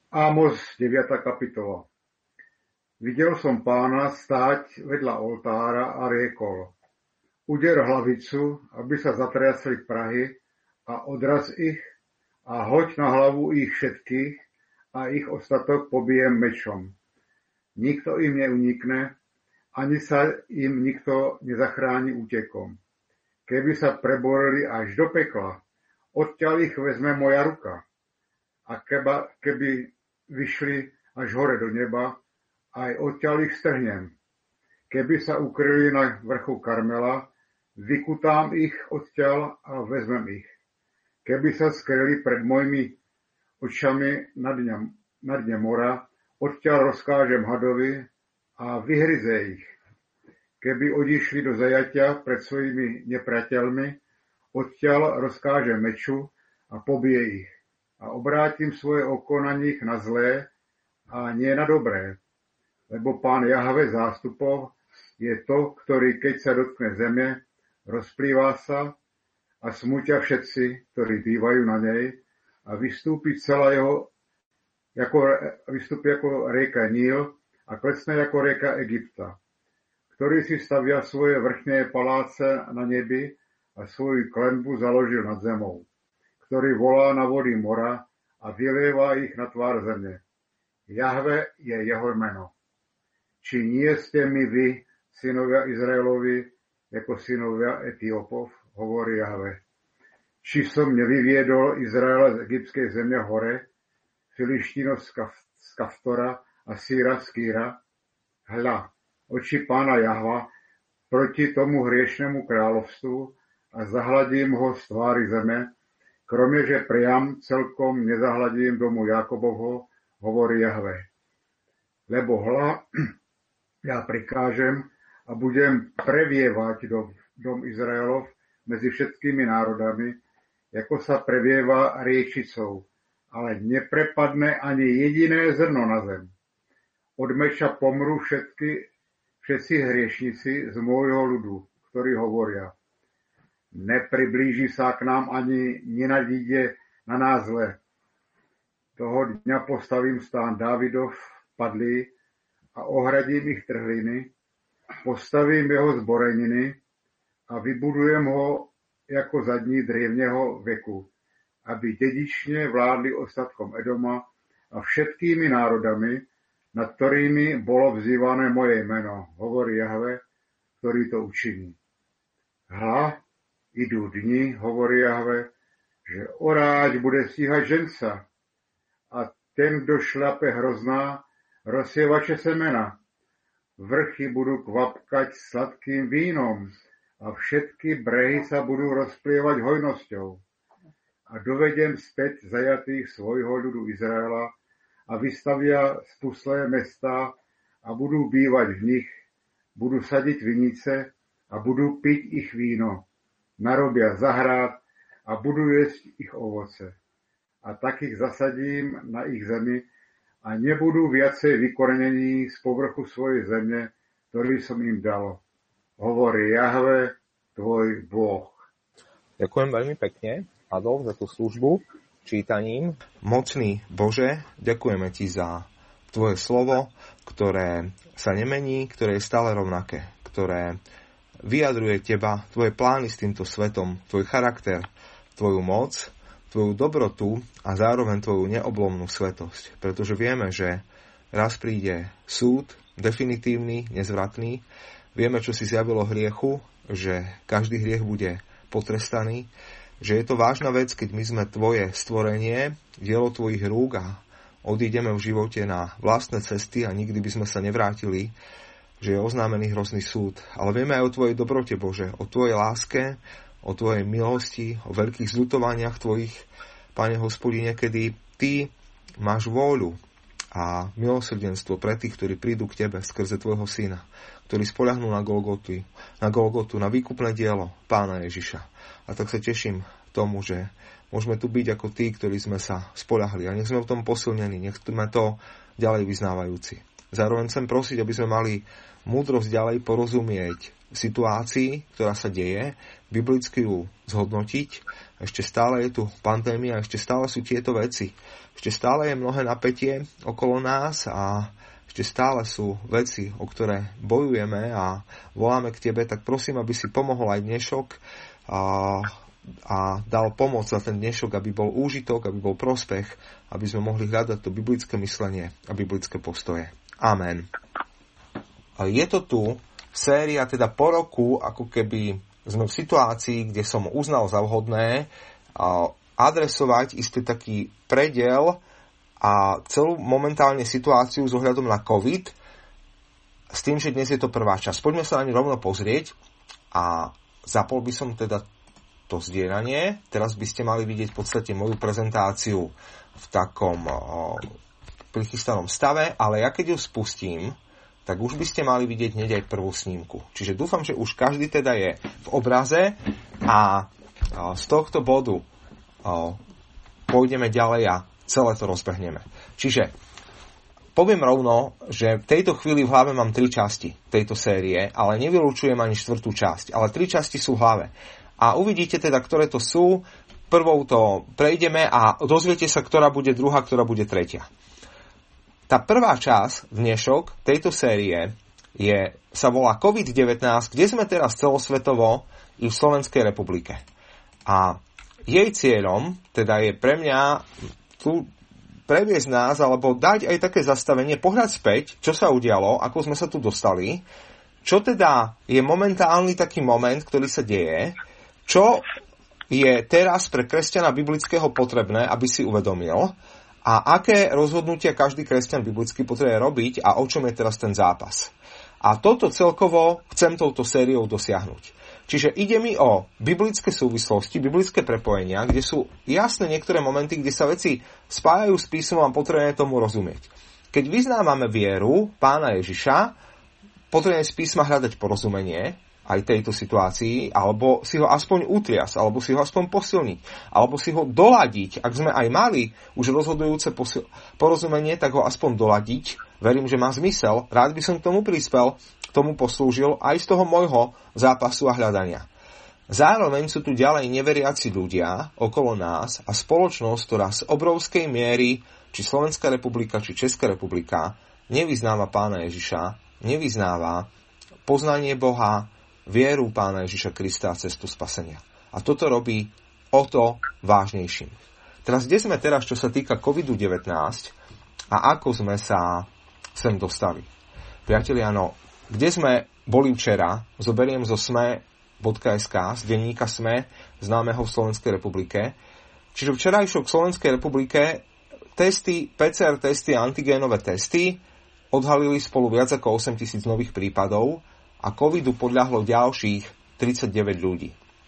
Ámos, 9. kapitola. Videl som Pána stáť vedľa oltára a riekol: Uder hlavicu, aby sa zatriasli prahy, a odraz ich, a hoď na hlavu ich všetkých, a ich ostatok pobijem mečom. Nikto im neunikne, ani sa im nikto nezachráni útekom. Keby sa preborili až do pekla, odtiaľ ich vezme moja ruka. A keby vyšli až hore do neba, aj odtiaľ ich strhnem. Keby sa ukryli na vrchu Karmela, vykutám ich odtiaľ a vezmem ich. Keby sa skryli pred mojimi očami na dne mora, odtiaľ rozkážem hadovi a vyhryze ich. Keby odišli do zajatia pred svojimi nepriateľmi, odtiaľ rozkážem meču a pobije ich. A obrátim svoje oko na nich na zlé a nie na dobré. Lebo Pán Jahve zástupov je to, ktorý keď sa dotkne zeme, rozplýva sa a smútia všetci, ktorí bývajú na nej, a vystúpi ako rieka Níl a klesne ako rieka Egypta, ktorý si stavia svoje vrchné paláce na nebi a svoju klenbu založil nad zemou, ktorý volá na vody mora a vylieva ich na tvár zeme. Jahve je jeho meno. Či nie ste mi vy, synovia Izraelovi, ako synovia Etiópov, hovorí Jahve. Či som nevyviedol Izraela z egyptskej zeme hore, Filištínov z Kaftora a Síra z Kýra? Hľa, oči Pána Jahva proti tomu hriešnemu kráľovstvu a zahladím ho z tvári zeme, kromie, že priam celkom nezahladím domu Jakobovho, hovorí Jahve. Lebo hľa, ja prikážem a budem previevať dom Izraelov medzi všetkými národami, ako sa previeva riečicou, ale neprepadne ani jediné zrno na zem. Od meča pomrú všetci hriešnici z môjho ľudu, ktorí hovoria: Nepriblíži sa k nám ani nenadíde na nás zle. Toho dňa postavím stán Dávidov padlý a ohradím ich trhliny, postavím jeho zboreniny a vybudujem ho ako za dní drievneho veku, aby dedične vládli ostatkom Edoma a všetkými národami, nad ktorými bolo vzývané moje meno, hovorí Jahve, ktorý to učiní. Hľa, idú dni, hovorí Jahve, že oráť bude stíhať ženca a ten, kto šľape hrozná, rozsievače semena. Vrchy budú kvapkať sladkým vínom a všetky brehy sa budú rozplievať hojnosťou. A dovedem späť zajatých svojho ľudu Izraela a vystavia spuslé mestá a budú bývať v nich, budú sadiť vinice a budú piť ich víno. Narobia zahrad a budú jesť ich ovoce. A takých zasadím na ich zemi a nebudú viacej vykorenení z povrchu svojej zeme, ktorý som im dal. Hovorí Jahve, tvoj Boh. Ďakujem veľmi pekne, Adolf, za tú službu čítaním. Mocný Bože, ďakujeme Ti za Tvoje slovo, ktoré sa nemení, ktoré je stále rovnaké, ktoré vyjadruje Teba, Tvoje plány s týmto svetom, Tvoj charakter, Tvoju moc, Tvoju dobrotu a zároveň Tvoju neoblomnú svetosť. Pretože vieme, že raz príde súd, definitívny, nezvratný. Vieme, čo si zjavilo hriechu, že každý hriech bude potrestaný, že je to vážna vec, keď my sme Tvoje stvorenie, dielo Tvojich rúk a odídeme v živote na vlastné cesty a nikdy by sme sa nevrátili, že je oznámený hrozný súd. Ale vieme aj o Tvojej dobrote, Bože, o Tvojej láske, o Tvojej milosti, o veľkých zľutovaniach Tvojich, Pane Hospodine, kedy Ty máš vôľu a milosrdenstvo pre tých, ktorí prídu k Tebe skrze Tvojho Syna, ktorí spoľahnú na Golgotu, na výkupné dielo Pána Ježiša. A tak sa teším tomu, že môžeme tu byť ako tí, ktorí sme sa spoľahli. A nech sme v tom posilnení, nech sme to ďalej vyznávajúci. Zároveň chcem prosiť, aby sme mali múdrosť ďalej porozumieť situácii, ktorá sa deje, biblicky ju zhodnotiť. Ešte stále je tu pandémia, ešte stále sú tieto veci. Ešte stále je mnohé napätie okolo nás a ešte stále sú veci, o ktoré bojujeme a voláme k tebe, tak prosím, aby si pomohol aj dnešok a dal pomoc za ten dnešok, aby bol úžitok, aby bol prospech, aby sme mohli hľadať to biblické myslenie a biblické postoje. Amen. Je to tu séria, teda po roku, ako keby sme v situácii, kde som uznal za vhodné adresovať istý taký prediel a celú momentálne situáciu s ohľadom na COVID, s tým, že dnes je to prvá časť. Poďme sa na ňu rovno pozrieť a zapol by som teda to zdieľanie. Teraz by ste mali vidieť v podstate moju prezentáciu v takom prichystanom stave, ale ja keď ju spustím, tak už by ste mali vidieť hneď aj prvú snímku. Čiže dúfam, že už každý teda je v obraze a z tohto bodu pôjdeme ďalej a celé to rozbehneme. Čiže poviem rovno, že v tejto chvíli v hlave mám 3 časti tejto série, ale nevylučujem ani 4. časť, ale 3 časti sú v hlave. A uvidíte teda, ktoré to sú. Prvou to prejdeme a dozviete sa, ktorá bude druhá, ktorá bude tretia. Tá prvá časť, dnešok tejto série, sa volá COVID-19, kde sme teraz celosvetovo i v Slovenskej republike. A jej cieľom teda je pre mňa tu previesť nás, alebo dať aj také zastavenie, pohľad späť, čo sa udialo, ako sme sa tu dostali, čo teda je momentálny taký moment, ktorý sa deje, čo je teraz pre kresťana biblického potrebné, aby si uvedomil, a aké rozhodnutia každý kresťan biblicky potrebuje robiť a o čom je teraz ten zápas. A toto celkovo chcem touto sériou dosiahnuť. Čiže ide mi o biblické súvislosti, biblické prepojenia, kde sú jasné niektoré momenty, kde sa veci spájajú s písmom a potrebujeme tomu rozumieť. Keď vyznávame vieru Pána Ježiša, potrebujeme z písma hľadať porozumenie aj tejto situácii, alebo si ho aspoň utriasť, alebo si ho aspoň posilniť, alebo si ho doladiť. Ak sme aj mali už rozhodujúce porozumenie, tak ho aspoň doladiť. Verím, že má zmysel. Rád by som k tomu prispel, k tomu poslúžil aj z toho môjho zápasu a hľadania. Zároveň sú tu ďalej neveriaci ľudia okolo nás a spoločnosť, ktorá z obrovskej miery, či Slovenská republika, či Česká republika, nevyznáva Pána Ježiša, nevyznáva poznanie Boha, vieru Pána Ježiša Krista a cestu spasenia. A toto robí o to vážnejším. Teraz, kde sme teraz, čo sa týka COVID-19 a ako sme sa sem dostali? Priatelia, kde sme boli včera, zoberiem zo sme.sk, z denníka SME, známeho v Slovenskej republike. Čiže včerajšok v Slovenskej republike testy, PCR testy a antigénové testy odhalili spolu viac ako 8 000 nových prípadov a covidu podľahlo ďalších 39 ľudí.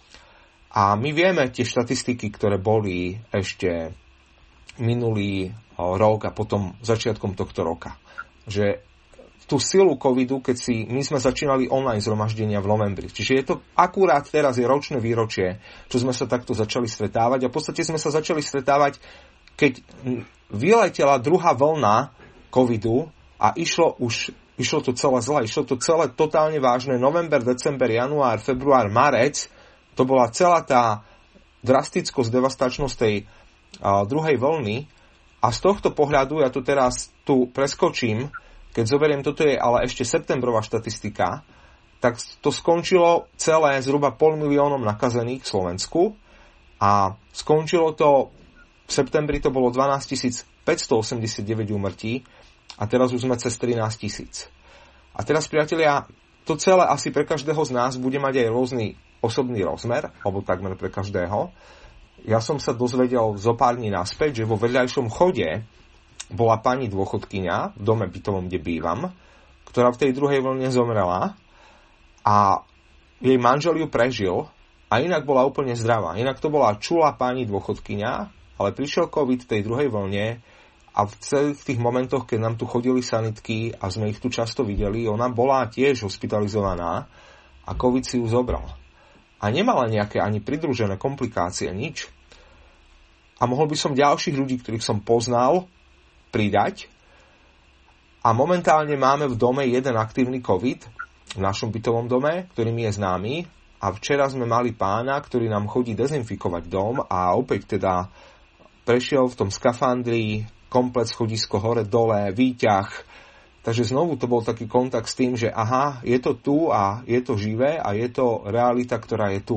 A my vieme tie štatistiky, ktoré boli ešte minulý rok a potom začiatkom tohto roka. Že tú silu covidu, keď my sme začínali online zhromaždenia v novembri. Čiže je to akurát teraz je ročné výročie, čo sme sa takto začali stretávať a v podstate sme sa začali stretávať, keď vyletela druhá vlna covidu a išlo to celé zle, išlo to celé totálne vážne. November, december, január, február, marec, to bola celá tá drastickosť, devastačnosť tej druhej vlny. A z tohto pohľadu, ja to teraz tu preskočím, keď zoberiem, toto je ale ešte septembrová štatistika, tak to skončilo celé zhruba 500 000 nakazených v Slovensku a skončilo to v septembri, to bolo 12 589 úmrtí a teraz už sme cez 13 000. A teraz, priatelia, to celé asi pre každého z nás bude mať aj rôzny osobný rozmer, alebo takmer pre každého. Ja som sa dozvedel zo pár dní naspäť, že vo vedľajšom chode bola pani dôchodkyňa v dome bytovom, kde bývam, ktorá v tej druhej vlne zomrela a jej manžel ju prežil a inak bola úplne zdravá. Inak to bola čulá pani dôchodkyňa, ale prišiel COVID v tej druhej vlne a v celých tých momentoch, keď nám tu chodili sanitky a sme ich tu často videli, ona bola tiež hospitalizovaná a COVID si ju zobral. A nemala nejaké ani pridružené komplikácie, nič. A mohol by som ďalších ľudí, ktorých som poznal, pridať. A momentálne máme v dome jeden aktívny COVID v našom bytovom dome, ktorý mi je známy. A včera sme mali pána, ktorý nám chodí dezinfikovať dom a opäť teda prešiel v tom skafandri, komplet schodisko hore, dole, výťah. Takže znovu to bol taký kontakt s tým, že aha, je to tu a je to živé a je to realita, ktorá je tu.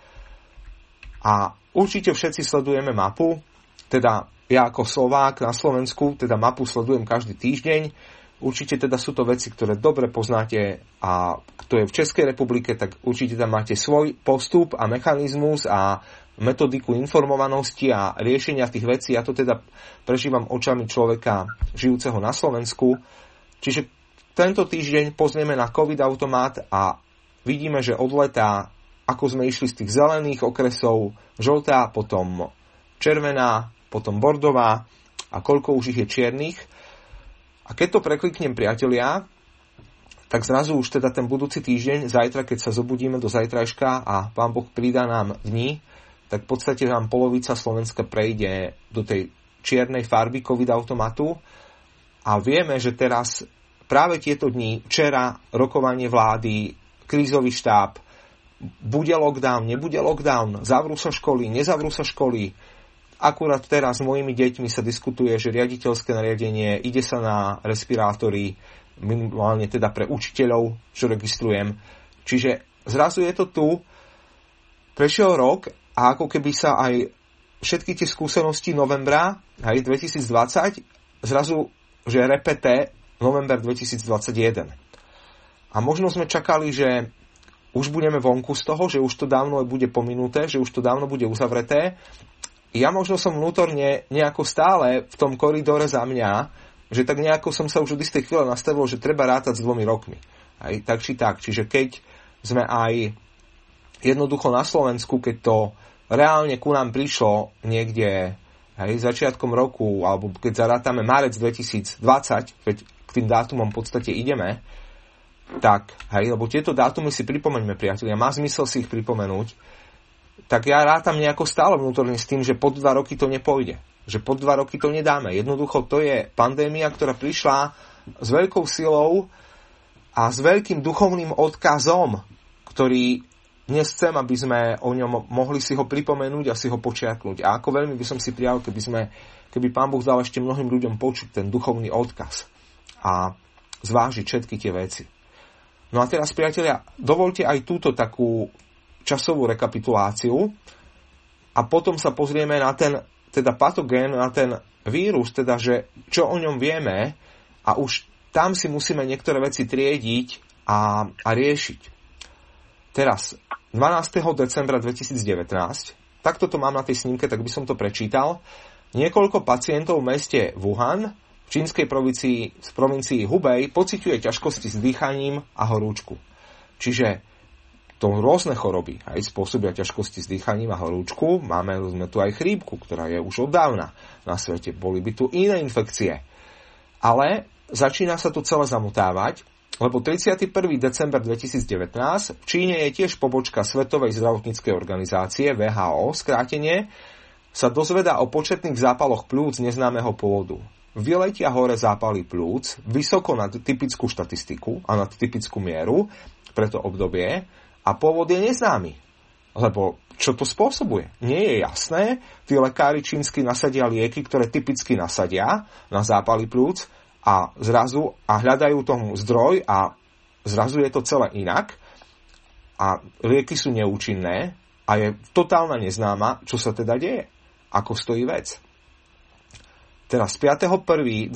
A určite všetci sledujeme mapu, teda ja ako Slovák na Slovensku, teda mapu sledujem každý týždeň. Určite teda sú to veci, ktoré dobre poznáte a kto je v Českej republike, tak určite tam máte svoj postup a mechanizmus a metodiku informovanosti a riešenia tých vecí. Ja to teda prežívam očami človeka žijúceho na Slovensku. Čiže tento týždeň pozrieme na COVID automat a vidíme, že od leta, ako sme išli z tých zelených okresov, žltá, potom červená, potom bordová a koľko už ich je čiernych. A keď to prekliknem, priatelia, tak zrazu už teda ten budúci týždeň, zajtra, keď sa zobudíme do zajtrajška a Pán Boh pridá nám dni, tak v podstate nám polovica Slovenska prejde do tej čiernej farby COVID automatu a vieme, že teraz práve tieto dni, včera rokovanie vlády, krízový štáb, bude lockdown, nebude lockdown, zavrú sa školy, nezavrú sa školy. Akurát teraz s mojimi deťmi sa diskutuje, že riaditeľské nariadenie ide sa na respirátory, minimálne teda pre učiteľov, čo registrujem. Čiže zrazu je to tu, prešiel rok a ako keby sa aj všetky tie skúsenosti novembra, aj 2020, zrazu, že repete november 2021. A možno sme čakali, že už budeme vonku z toho, že už to dávno bude pominuté, že už to dávno bude uzavreté. Ja možno som vnútorne nejako stále v tom koridore za mňa, že tak nejako som sa už od istej chvíle nastavil, že treba rátať s 2 rokmi. Aj tak či tak. Čiže keď sme aj jednoducho na Slovensku, keď to reálne ku nám prišlo niekde aj začiatkom roku, alebo keď zarátame marec 2020, keď k tým dátumom v podstate ideme, tak, hej, lebo tieto dátumy si pripomeňme, priatelia, má zmysel si ich pripomenúť, tak ja rátam nejako stále vnútorne s tým, že pod 2 roky to nepôjde. Že pod 2 roky to nedáme. Jednoducho to je pandémia, ktorá prišla s veľkou silou a s veľkým duchovným odkazom, ktorý dnes chcem, aby sme o ňom mohli si ho pripomenúť a si ho počiarknúť. A ako veľmi by som si prijal, keby Pán Boh dal ešte mnohým ľuďom počuť ten duchovný odkaz a zvážiť všetky tie veci. No a teraz, priatelia, dovoľte aj túto takú časovú rekapituláciu a potom sa pozrieme na ten teda patogén, na ten vírus, teda že čo o ňom vieme a už tam si musíme niektoré veci triediť a riešiť. Teraz, 12. decembra 2019, takto to mám na tej snímke, tak by som to prečítal, niekoľko pacientov v meste Wuhan v čínskej provincii Hubei pociťuje ťažkosti s dýchaním a horúčku. Čiže to rôzne choroby aj spôsobia ťažkosti s dýchaním a horúčku. Sme tu aj chrípku, ktorá je už od dávna na svete. Boli by tu iné infekcie. Ale začína sa tu celé zamutávať, lebo 31. december 2019 v Číne je tiež pobočka Svetovej zdravotníckej organizácie WHO, skrátenie, sa dozvedá o početných zápaloch plúc neznámeho pôvodu. Vyletia hore zápaly plúc vysoko nad typickú štatistiku a nad typickú mieru pre to obdobie a pôvod je neznámy. Lebo čo to spôsobuje? Nie je jasné. Tí lekári čínsky nasadia lieky, ktoré typicky nasadia na zápaly plúc a zrazu hľadajú tomu zdroj a zrazu je to celé inak a lieky sú neúčinné a je totálna neznáma, čo sa teda deje. Ako stojí vec. Teraz 5.1.2020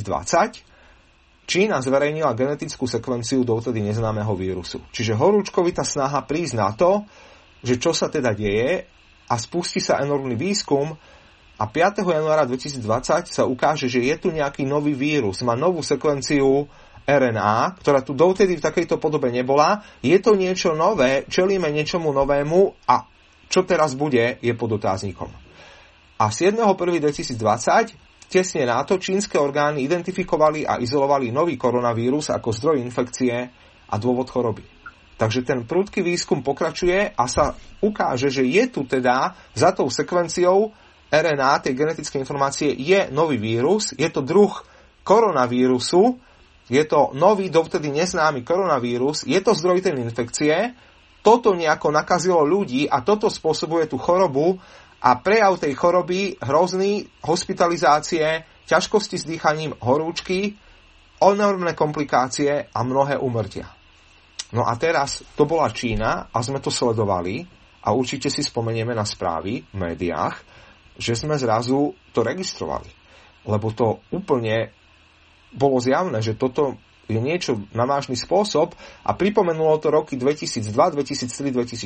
Čína zverejnila genetickú sekvenciu dovtedy neznámeho vírusu. Čiže horúčkovitá snaha prísť na to, že čo sa teda deje a spustí sa enormný výskum a 5. januára 2020 sa ukáže, že je tu nejaký nový vírus, má novú sekvenciu RNA, ktorá tu dovtedy v takejto podobe nebola. Je to niečo nové, čelíme niečomu novému a čo teraz bude, je pod otáznikom. A 7.1.2020 tesne na to čínske orgány identifikovali a izolovali nový koronavírus ako zdroj infekcie a dôvod choroby. Takže ten prudký výskum pokračuje a sa ukáže, že je tu teda za tou sekvenciou RNA, tej genetickej informácie, je nový vírus, je to druh koronavírusu je to nový, dovtedy neznámy koronavírus, je to zdroj tej infekcie, toto nejako nakazilo ľudí a toto spôsobuje tú chorobu a prejav tej choroby hrozný, hospitalizácie, ťažkosti s dýchaním, horúčky, enormné komplikácie a mnohé úmrtia. No a teraz to bola Čína a sme to sledovali a určite si spomenieme na správy v médiách, že sme zrazu to registrovali. Lebo to úplne bolo zjavné, že toto je niečo na vážny spôsob a pripomenulo to roky 2002, 2003,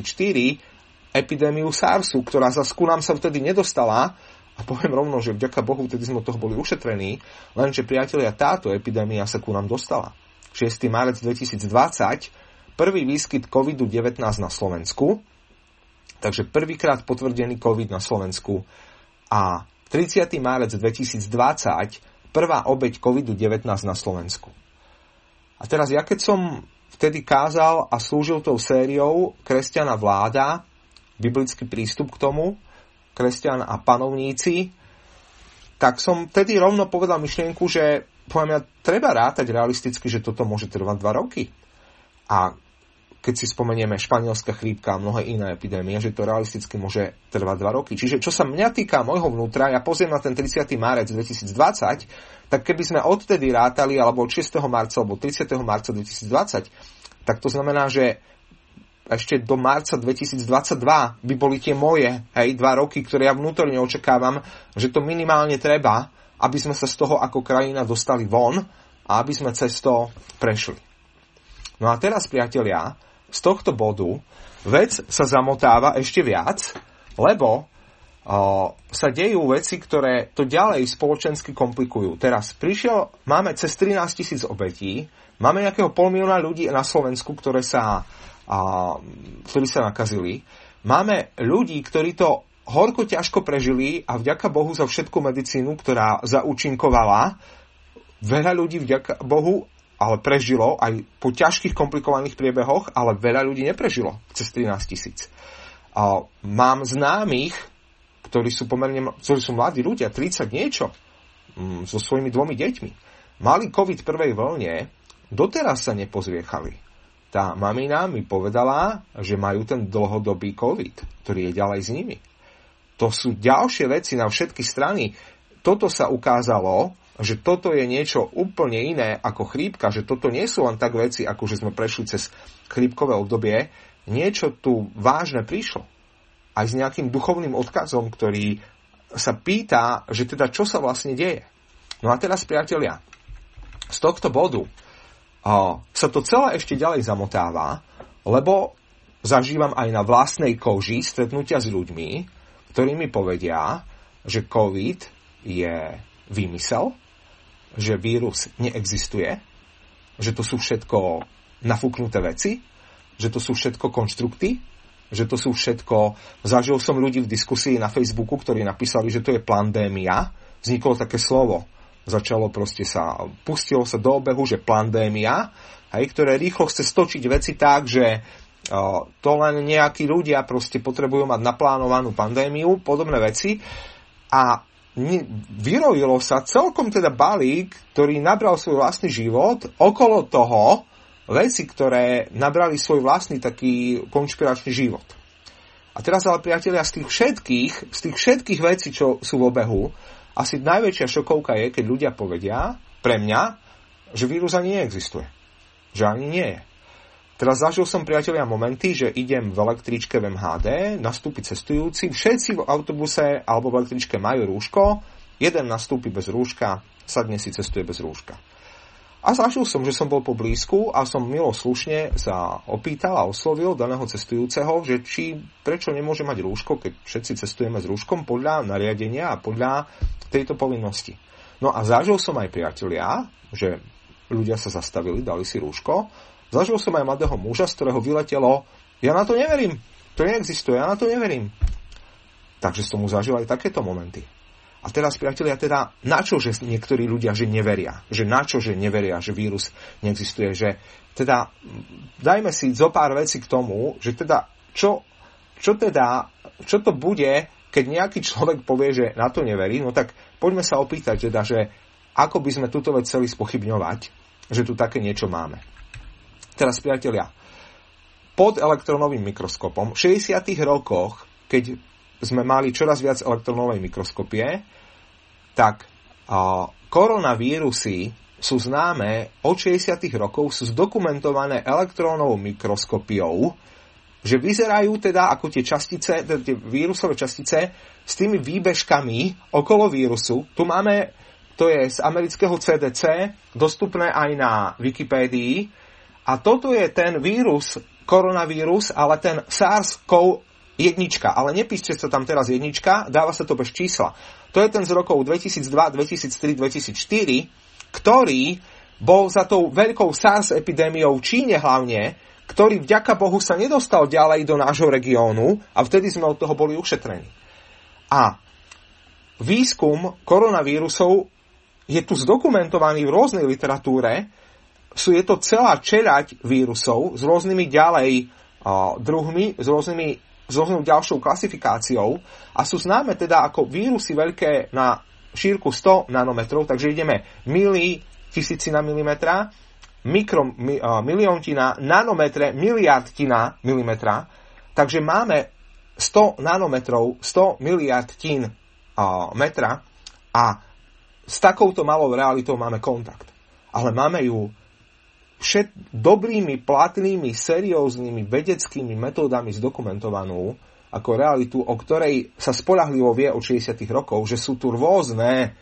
2004 epidémiu SARSu, ktorá zase ku nám sa vtedy nedostala a poviem rovno, že vďaka Bohu vtedy sme toho boli ušetrení, lenže priatelia, táto epidémia sa ku nám dostala. 6. marec 2020, prvý výskyt COVID-19 na Slovensku, takže prvýkrát potvrdený COVID na Slovensku a 30. marec 2020 prvá obeť COVID-19 na Slovensku. A teraz ja keď som vtedy kázal a slúžil tou sériou Kresťana vláda, biblický prístup k tomu, kresťan a panovníci, tak som vtedy rovno povedal myšlienku, že poviem ja, treba rátať realisticky, že toto môže trvať 2 roky. A keď si spomenieme španielská chrípka a mnohé iné epidémie, že to realisticky môže trvať 2 roky. Čiže čo sa mňa týka môjho vnútra, ja pozriem na ten 30. marec 2020, tak keby sme odtedy rátali, alebo od 6. marca, alebo 30. marca 2020, tak to znamená, že ešte do marca 2022 by boli tie moje 2 roky, ktoré ja vnútorne očakávam, že to minimálne treba, aby sme sa z toho ako krajina dostali von a aby sme cez to prešli. No a teraz, priatelia, z tohto bodu vec sa zamotáva ešte viac, lebo sa dejú veci, ktoré to ďalej spoločensky komplikujú. Teraz máme cez 13 000 obetí, máme nejakého 500 000 ľudí na Slovensku, ktorí sa nakazili. Máme ľudí, ktorí to horko ťažko prežili a vďaka Bohu za všetku medicínu, ktorá zaúčinkovala. Veľa ľudí vďaka Bohu ale prežilo aj po ťažkých komplikovaných priebehoch, ale veľa ľudí neprežilo cez 13 000. Mám známych, ktorí sú mladí ľudia, 30 niečo, so svojimi 2 deťmi. Mali COVID prvej vlne, doteraz sa nepozviechali. Tá mamina mi povedala, že majú ten dlhodobý COVID, ktorý je ďalej s nimi. To sú ďalšie veci na všetky strany. Toto sa ukázalo, že toto je niečo úplne iné ako chrípka, že toto nie sú len tak veci, ako že sme prešli cez chrípkové obdobie. Niečo tu vážne prišlo. Aj s nejakým duchovným odkazom, ktorý sa pýta, že teda čo sa vlastne deje. No a teraz, priatelia, z tohto bodu sa to celé ešte ďalej zamotáva, lebo zažívam aj na vlastnej koži stretnutia s ľuďmi, ktorí mi povedia, že COVID je výmysel, že vírus neexistuje, že to sú všetko nafúknuté veci, že to sú všetko konštrukty, že to sú všetko... Zažil som ľudí v diskusii na Facebooku, ktorí napísali, že to je pandémia. Vzniklo také slovo. Pustilo sa do obehu, že pandémia, ktoré rýchlo chce stočiť veci tak, že to len nejakí ľudia proste potrebujú mať naplánovanú pandémiu, podobné veci. A vyrojilo sa celkom teda balík, ktorý nabral svoj vlastný život, okolo toho veci, ktoré nabrali svoj vlastný taký konšpiračný život. A teraz ale, priatelia, z tých všetkých vecí, čo sú v obehu, asi najväčšia šokovka je, keď ľudia povedia pre mňa, že vírus ani neexistuje. Že ani nie je. Teraz zažil som, priatelia, momenty, že idem v električke v MHD, nastúpi cestujúci, všetci v autobuse alebo v električke majú rúško, jeden nastúpi bez rúška, sadne si, cestuje bez rúška. A zažil som, že som bol poblízku a som milo slušne sa opýtal a oslovil daného cestujúceho, že prečo nemôže mať rúško, keď všetci cestujeme s rúškom podľa nariadenia a podľa tejto povinnosti. No a zažil som aj, priatelia, že ľudia sa zastavili, dali si rúško. Zažil som aj mladého muža, z ktorého vyletelo, ja na to neverím, to neexistuje, ja na to neverím. Takže som mu zažil aj takéto momenty. A teraz, priatelia, teda na čo, že niektorí ľudia, že neveria? Že na čo, že neveria, že vírus neexistuje? Že teda dajme si zo pár vecí k tomu, že teda čo to bude, keď nejaký človek povie, že na to neverí, no tak poďme sa opýtať, teda, že ako by sme túto vec chceli spochybňovať. že tu také niečo máme. Teraz, priatelia, pod elektronovým mikroskopom v 60. rokoch, keď sme mali čoraz viac elektronovej mikroskopie, tak koronavírusy sú známe od 60. rokov, sú zdokumentované elektrónovou mikroskopiou, že vyzerajú teda ako tie častice, tie vírusové častice s tými výbežkami okolo vírusu. Tu máme, to je z amerického CDC, dostupné aj na Wikipédii. A toto je ten vírus, koronavírus, ale ten SARS-CoV-1. Ale nepíšte sa tam teraz jednička, dáva sa to bez čísla. To je ten z rokov 2002, 2003, 2004, ktorý bol za tou veľkou SARS epidémiou v Číne hlavne, ktorý vďaka Bohu sa nedostal ďalej do nášho regiónu a vtedy sme od toho boli ušetrení. A výskum koronavírusov je tu zdokumentovaný v rôznej literatúre. Je to celá čeľaď vírusov s rôznymi ďalej druhmi, s rôznou ďalšou klasifikáciou a sú známe teda ako vírusy veľké na šírku 100 nanometrov, takže ideme tisícina milimetra, miliontina, nanometre, miliardtina milimetra, takže máme 100 nanometrov, 100 miliardtín metra a s takouto malou realitou máme kontakt. Ale máme ju dobrými, platnými, serióznymi vedeckými metódami zdokumentovanú ako realitu, o ktorej sa spoľahlivo vie od 60. rokov, že sú tu rôzne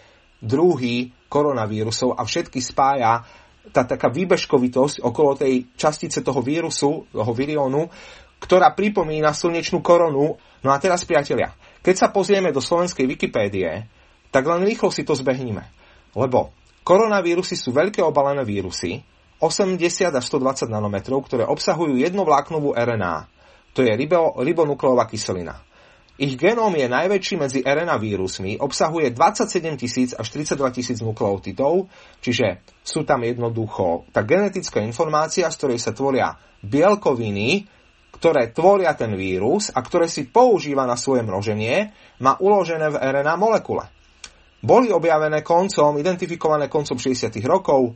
druhy koronavírusov a všetky spája tá taká výbežkovitosť okolo tej častice toho vírusu, toho viriónu, ktorá pripomína slnečnú koronu. No a teraz, priatelia, keď sa pozrieme do slovenskej Wikipédie, tak len rýchlo si to zbehníme. Lebo koronavírusy sú veľké obalené vírusy, 80 až 120 nanometrov, ktoré obsahujú jednovláknovú RNA. To je ribonukleová kyselina. Ich genóm je najväčší medzi RNA vírusmi, obsahuje 27 000 až 32 000 nukleotidov, čiže sú tam jednoducho tá genetická informácia, z ktorej sa tvoria bielkoviny, ktoré tvoria ten vírus a ktoré si používa na svoje množenie, má uložené v RNA molekule. Boli identifikované koncom 60. rokov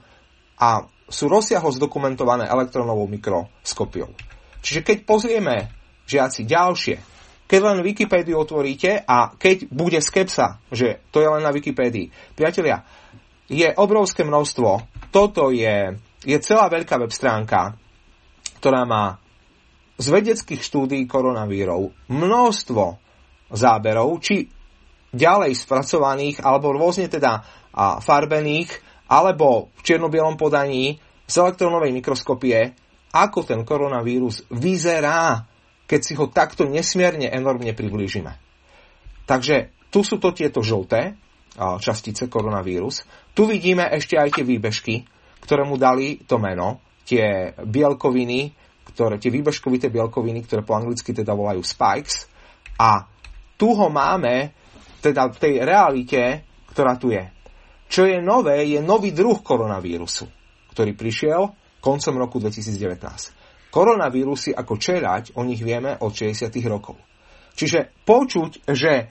a sú rozsiahlo zdokumentované elektronovou mikroskopiou. Čiže keď pozrieme, žiaci, ďalšie, keď len Wikipédiu otvoríte a keď bude skepsa, že to je len na Wikipédii, priatelia, je obrovské množstvo. Toto je celá veľká web stránka, ktorá má z vedeckých štúdií koronavírov množstvo záberov, či ďalej spracovaných, alebo rôzne teda farbených, alebo v čierno-bielom podaní z elektronovej mikroskopie, ako ten koronavírus vyzerá, keď si ho takto nesmierne enormne priblížime. Takže tu sú to tieto žlté častice koronavírus. Tu vidíme ešte aj tie výbežky, ktoré mu dali to meno, tie bielkoviny, tie výbežkovité bielkoviny, ktoré po anglicky teda volajú spikes. A tu ho máme teda v tej realite, ktorá tu je. Čo je nové, je nový druh koronavírusu, ktorý prišiel koncom roku 2019. Koronavírusy ako čeľaď, o nich vieme od 60. rokov. Čiže počuť, že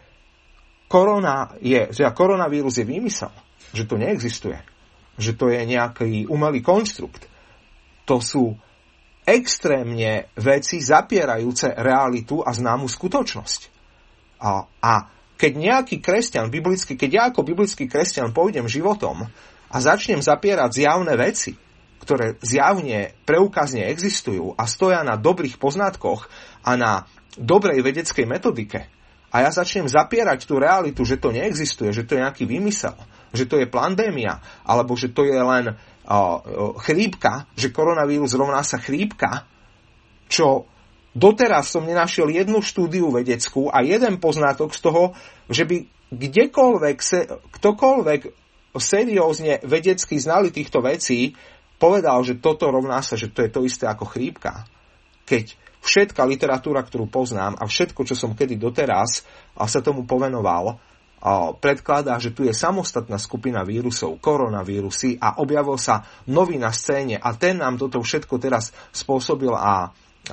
koronavírus je výmysel, že to neexistuje, že to je nejaký umelý konštrukt, to sú extrémne veci zapierajúce realitu a známu skutočnosť. A keď nejaký kresťan, keď ja ako biblický kresťan pôjdem životom a začnem zapierať zjavné veci, ktoré zjavne preukazne existujú a stoja na dobrých poznatkoch a na dobrej vedeckej metodike, a ja začnem zapierať tú realitu, že to neexistuje, že to je nejaký výmysel, že to je pandémia, alebo že to je len chrípka, že koronavírus rovná sa chrípka, čo doteraz som nenašiel jednu štúdiu vedeckú a jeden poznatok z toho, že by ktokoľvek seriózne vedecky znali týchto vecí, povedal, že toto rovná sa, že to je to isté ako chrípka. Keď všetká literatúra, ktorú poznám a všetko, čo som kedy doteraz sa tomu povenoval, predkladá, že tu je samostatná skupina vírusov, koronavírusy, a objavil sa nový na scéne a ten nám toto všetko teraz spôsobil a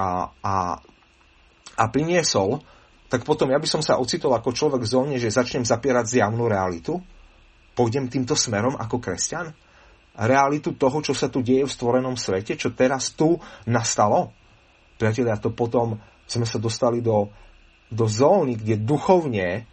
priniesol, tak potom ja by som sa ocitol ako človek v zóne, že začnem zapierať zjavnú realitu, pôjdem týmto smerom ako kresťan. realitu toho, čo sa tu deje v stvorenom svete, čo teraz tu nastalo? Priatelia, to potom sme sa dostali do zóny, kde duchovne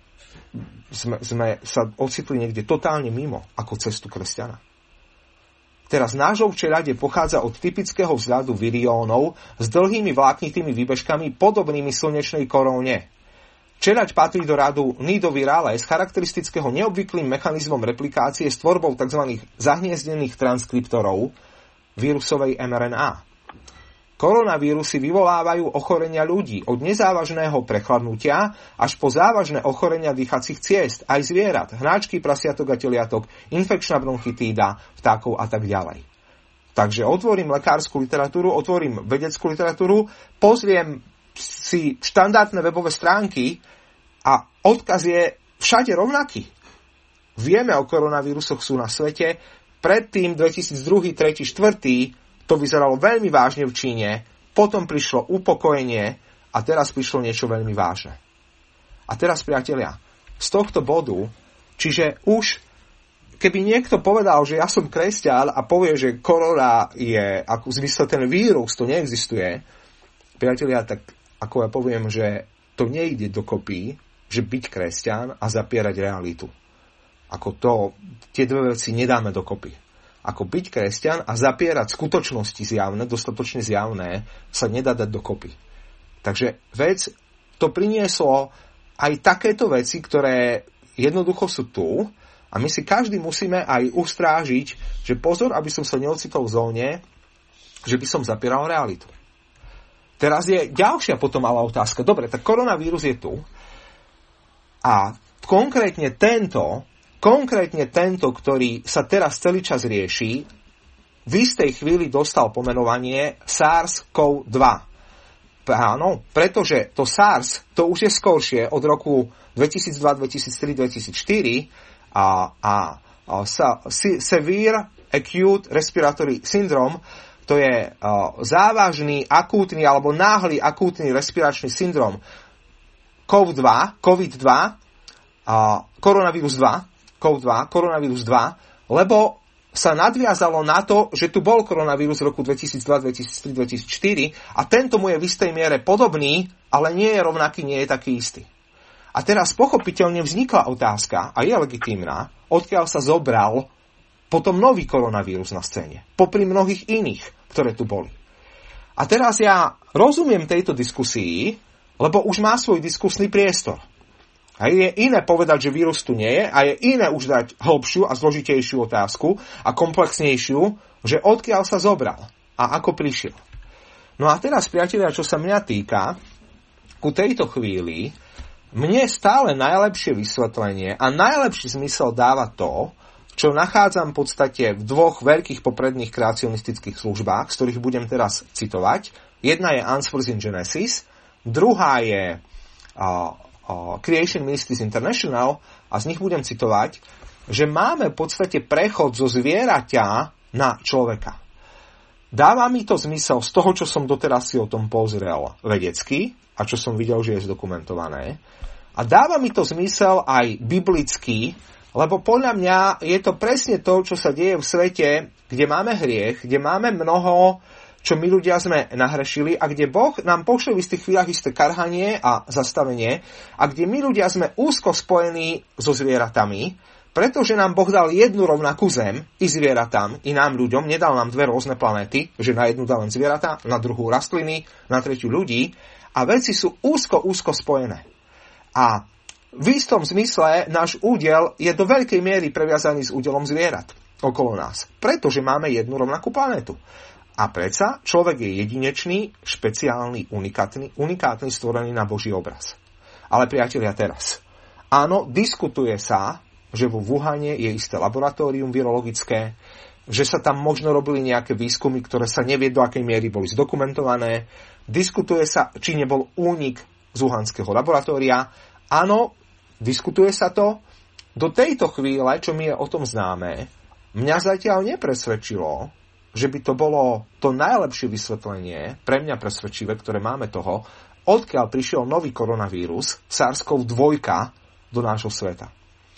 sme sa ocitli niekde totálne mimo ako cestu kresťana. Teraz nášho včelade pochádza od typického vzhľadu viriónov s dlhými vláknitými výbežkami podobnými slnečnej koróne. Včelať patrí do radu Nidovirale s charakteristického neobvyklým mechanizmom replikácie s tvorbou tzv. Zahniezdených transkriptorov vírusovej mRNA. Koronavírusy vyvolávajú ochorenia ľudí od nezávažného prechladnutia až po závažné ochorenia dýchacích ciest, aj zvierat, hnáčky, prasiatok a teliatok, infekčná bronchitída, vtákov a tak ďalej. Takže otvorím lekárskú literatúru, otvorím vedeckú literatúru, pozriem si štandardné webové stránky a odkaz je všade rovnaký. Vieme o koronavírusoch, sú na svete. Predtým 2002, 2003, 2004 to vyzeralo veľmi vážne v Číne, potom prišlo upokojenie a teraz prišlo niečo veľmi vážne. A teraz, priatelia, z tohto bodu, čiže už keby niekto povedal, že ja som kresťan a povie, že korona je, ako v zmysle ten vírus, to neexistuje, priatelia, tak ako ja poviem, že to nejde dokopy, že byť kresťan a zapierať realitu. Ako to, tie dve veci nedáme dokopy. Ako byť kresťan a zapierať skutočnosti zjavné, dostatočne zjavné, sa nedá dať dokopy. Takže to prinieslo aj takéto veci, ktoré jednoducho sú tu a my si každý musíme aj ustrážiť, že pozor, aby som sa neocitol v zóne, že by som zapieral realitu. Teraz je ďalšia potom malá otázka. Dobre, tak koronavírus je tu a konkrétne tento, ktorý sa teraz celý čas rieši, v istej chvíli dostal pomenovanie SARS-CoV-2. Áno, pretože to SARS, to už je skoršie od roku 2002, 2003, 2004 a Severe Acute Respiratory Syndrome, to je závažný, akútny alebo náhly akútny respiračný syndrom COVID-2, koronavírus 2, lebo sa nadviazalo na to, že tu bol koronavírus v roku 2002, 2003, 2004 a tento mu je v istej miere podobný, ale nie je rovnaký, nie je taký istý. A teraz pochopiteľne vznikla otázka, a je legitímna, odkiaľ sa zobral potom nový koronavírus na scéne, popri mnohých iných, ktoré tu boli. A teraz ja rozumiem tejto diskusii, lebo už má svoj diskusný priestor. A je iné povedať, že vírus tu nie je, a je iné už dať hlbšiu a zložitejšiu otázku a komplexnejšiu, že odkiaľ sa zobral a ako prišiel. No a teraz, priatelia, čo sa mňa týka, ku tejto chvíli mne stále najlepšie vysvetlenie a najlepší zmysel dáva to, čo nachádzam v podstate v dvoch veľkých popredných kreacionistických službách, z ktorých budem teraz citovať. Jedna je Answers in Genesis, druhá je Creation Ministries International a z nich budem citovať, že máme v podstate prechod zo zvieraťa na človeka. Dáva mi to zmysel z toho, čo som doteraz si o tom pozrel vedecky a čo som videl, že je zdokumentované. A dáva mi to zmysel aj biblický, lebo podľa mňa je to presne to, čo sa deje v svete, kde máme hriech, kde máme mnoho, čo my ľudia sme nahrešili a kde Boh nám pošle v istých chvíľach isté karhanie a zastavenie a kde my ľudia sme úzko spojení so zvieratami, pretože nám Boh dal jednu rovnakú zem i zvieratám, i nám ľuďom, nedal nám dve rôzne planéty, že na jednu dal len zvieratá, na druhú rastliny, na tretiu ľudí a veci sú úzko spojené. A v istom zmysle náš údel je do veľkej miery previazaný s údelom zvierat okolo nás, pretože máme jednu rovnakú planétu. A predsa človek je jedinečný, špeciálny, unikátny, stvorený na Boží obraz. Ale priatelia, teraz. Áno, diskutuje sa, že vo Wuhane je isté laboratórium virologické, že sa tam možno robili nejaké výskumy, ktoré sa nevie do akej miery boli zdokumentované. Diskutuje sa, či nebol únik z wuhanského laboratória. Áno, diskutuje sa to. Do tejto chvíle, čo mi je o tom známe, mňa zatiaľ nepresvedčilo, že by to bolo to najlepšie vysvetlenie, pre mňa presvedčivé, ktoré máme toho, odkiaľ prišiel nový koronavírus, SARS-CoV-2 do nášho sveta.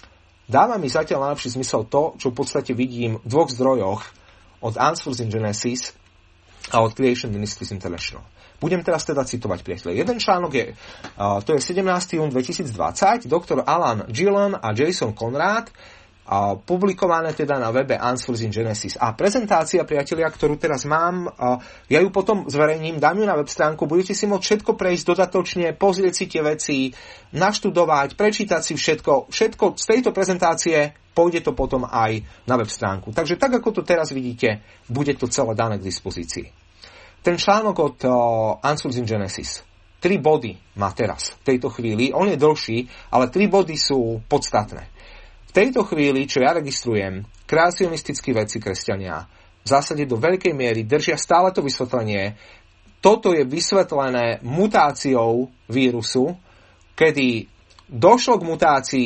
dáva mi zatiaľ najlepší zmysel to, čo v podstate vidím v dvoch zdrojoch od Answers in Genesis a od Creation Ministries International. Budem teraz teda citovať, priateľe. Jeden článok je, to je 17. jún 2020, doktor Alan Gillen a Jason Conrad, publikované teda na webe Answers in Genesis. A prezentácia, priatelia, ktorú teraz mám, ja ju potom zverejním, dám ju na web stránku, budete si môcť všetko prejsť dodatočne, pozrieť si tie veci, naštudovať, prečítať si všetko z tejto prezentácie, pôjde to potom aj na web stránku. Takže tak, ako to teraz vidíte, bude to celé dané k dispozícii. Ten článok od Answers in Genesis. 3 body má teraz, v tejto chvíli. On je dlhší, ale 3 body sú podstatné. V tejto chvíli, čo ja registrujem, kreacionistickí vedci kresťania v zásade do veľkej miery držia stále to vysvetlenie. Toto je vysvetlené mutáciou vírusu, kedy došlo k mutácii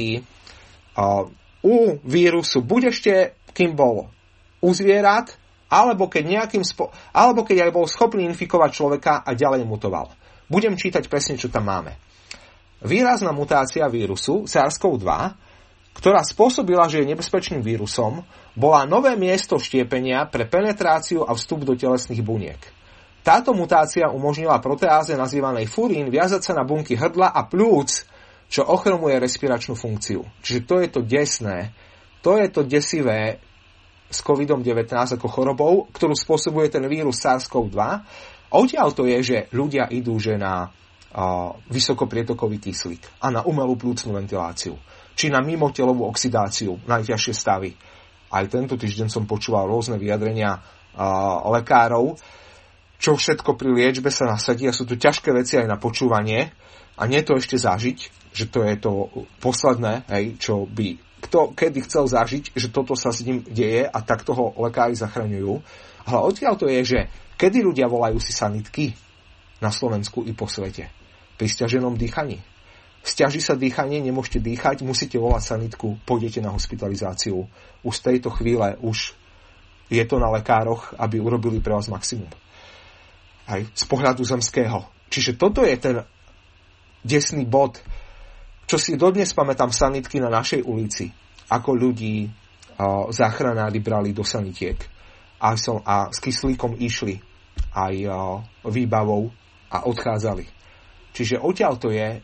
u vírusu buď ešte, kým bol u zvierat, alebo keď aj bol schopný infikovať človeka a ďalej mutoval. Budem čítať presne, čo tam máme. Výrazná mutácia vírusu SARS-CoV-2, ktorá spôsobila, že je nebezpečným vírusom, bola nové miesto štiepenia pre penetráciu a vstup do telesných buniek. Táto mutácia umožnila proteáze nazývanej furín viazať sa na bunky hrdla a pľúc, čo ochromuje respiračnú funkciu. Čiže to je to desné, to je to desivé s COVID-19 ako chorobou, ktorú spôsobuje ten vírus SARS-CoV-2. Odtiaľ to je, že ľudia idú na vysokoprietokový kyslík a na umelú plúcnu ventiláciu, či na mimotelovú oxidáciu, najťažšie stavy. Aj tento týždeň som počúval rôzne vyjadrenia lekárov, čo všetko pri liečbe sa nasadí a sú to ťažké veci aj na počúvanie a nie to ešte zažiť, že to je to posledné, hej, čo by kto kedy chcel zažiť, že toto sa s ním deje a tak toho lekári zachraňujú. Ale odtiaľ to je, že kedy ľudia volajú si sanitky na Slovensku i po svete? Pri sťaženom dýchaní. Sťaží sa dýchanie, nemôžete dýchať, musíte volať sanitku, pôjdete na hospitalizáciu. Už z tejto chvíle už je to na lekároch, aby urobili pre vás maximum. Aj z pohľadu zemského. Čiže toto je ten desný bod, čo si dodnes pamätám sanitky na našej ulici, ako ľudí záchranári brali do sanitiek a s kyslíkom išli aj výbavou a odchádzali. Čiže odtiaľ to je,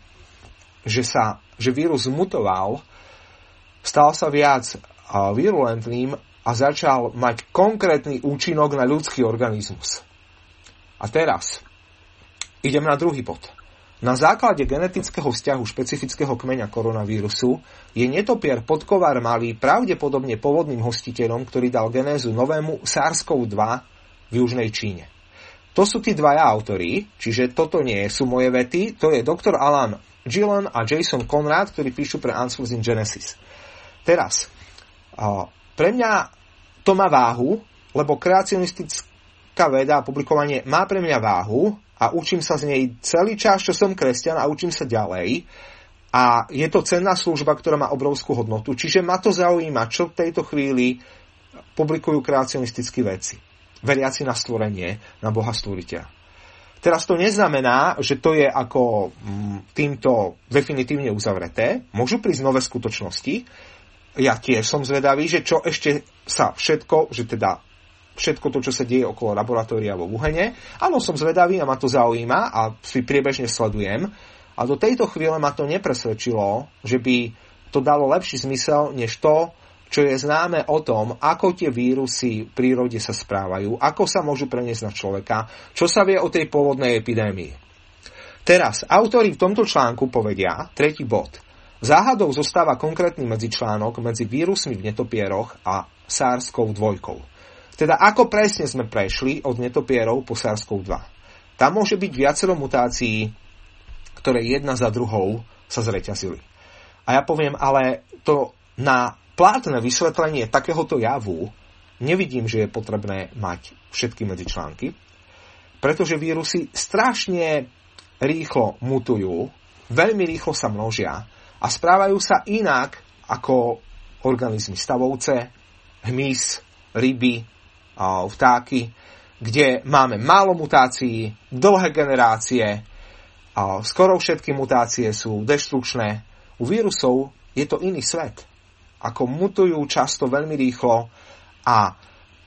že vírus mutoval, stal sa viac virulentným a začal mať konkrétny účinok na ľudský organizmus. A teraz idem na druhý bod. Na základe genetického vzťahu špecifického kmeňa koronavírusu je netopier podkovár malý pravdepodobne pôvodným hostiteľom, ktorý dal genézu novému SARS-CoV-2 v južnej Číne. To sú tí dvaja autori, čiže toto nie sú moje vety, to je doktor Alan Gillen a Jason Conrad, ktorí píšu pre Answers in Genesis. Teraz, pre mňa to má váhu, lebo kreacionistická veda a publikovanie má pre mňa váhu, a učím sa z nej celý čas, čo som kresťan a učím sa ďalej. A je to cenná služba, ktorá má obrovskú hodnotu. Čiže ma to zaujíma, čo v tejto chvíli publikujú kreacionistickí vedci. Veriaci na stvorenie, na Boha stvoriteľa. Teraz to neznamená, že to je ako týmto definitívne uzavreté. Môžu prísť nové skutočnosti. Ja tiež som zvedavý, že čo ešte sa všetko, že teda všetko to, čo sa deje okolo laboratória vo Wuhane. Áno, som zvedavý a ma to zaujíma a si priebežne sledujem. A do tejto chvíle ma to nepresvedčilo, že by to dalo lepší zmysel, než to, čo je známe o tom, ako tie vírusy v prírode sa správajú, ako sa môžu preniesť na človeka, čo sa vie o tej pôvodnej epidémii. Teraz, autori v tomto článku povedia, tretí bod, záhadou zostáva konkrétny medzičlánok medzi vírusmi v netopieroch a SARS-CoV-2. Teda ako presne sme prešli od netopierov po SARS-CoV-2. Tam môže byť viacero mutácií, ktoré jedna za druhou sa zreťazili. A ja poviem, ale to na plátne vysvetlenie takéhoto javu nevidím, že je potrebné mať všetky medzičlánky, pretože vírusy strašne rýchlo mutujú, veľmi rýchlo sa množia a správajú sa inak ako organizmy stavovce, hmyz, ryby, vtáky, kde máme málo mutácií, dlhé generácie, skoro všetky mutácie sú deštrukčné. U vírusov je to iný svet. ako mutujú často veľmi rýchlo a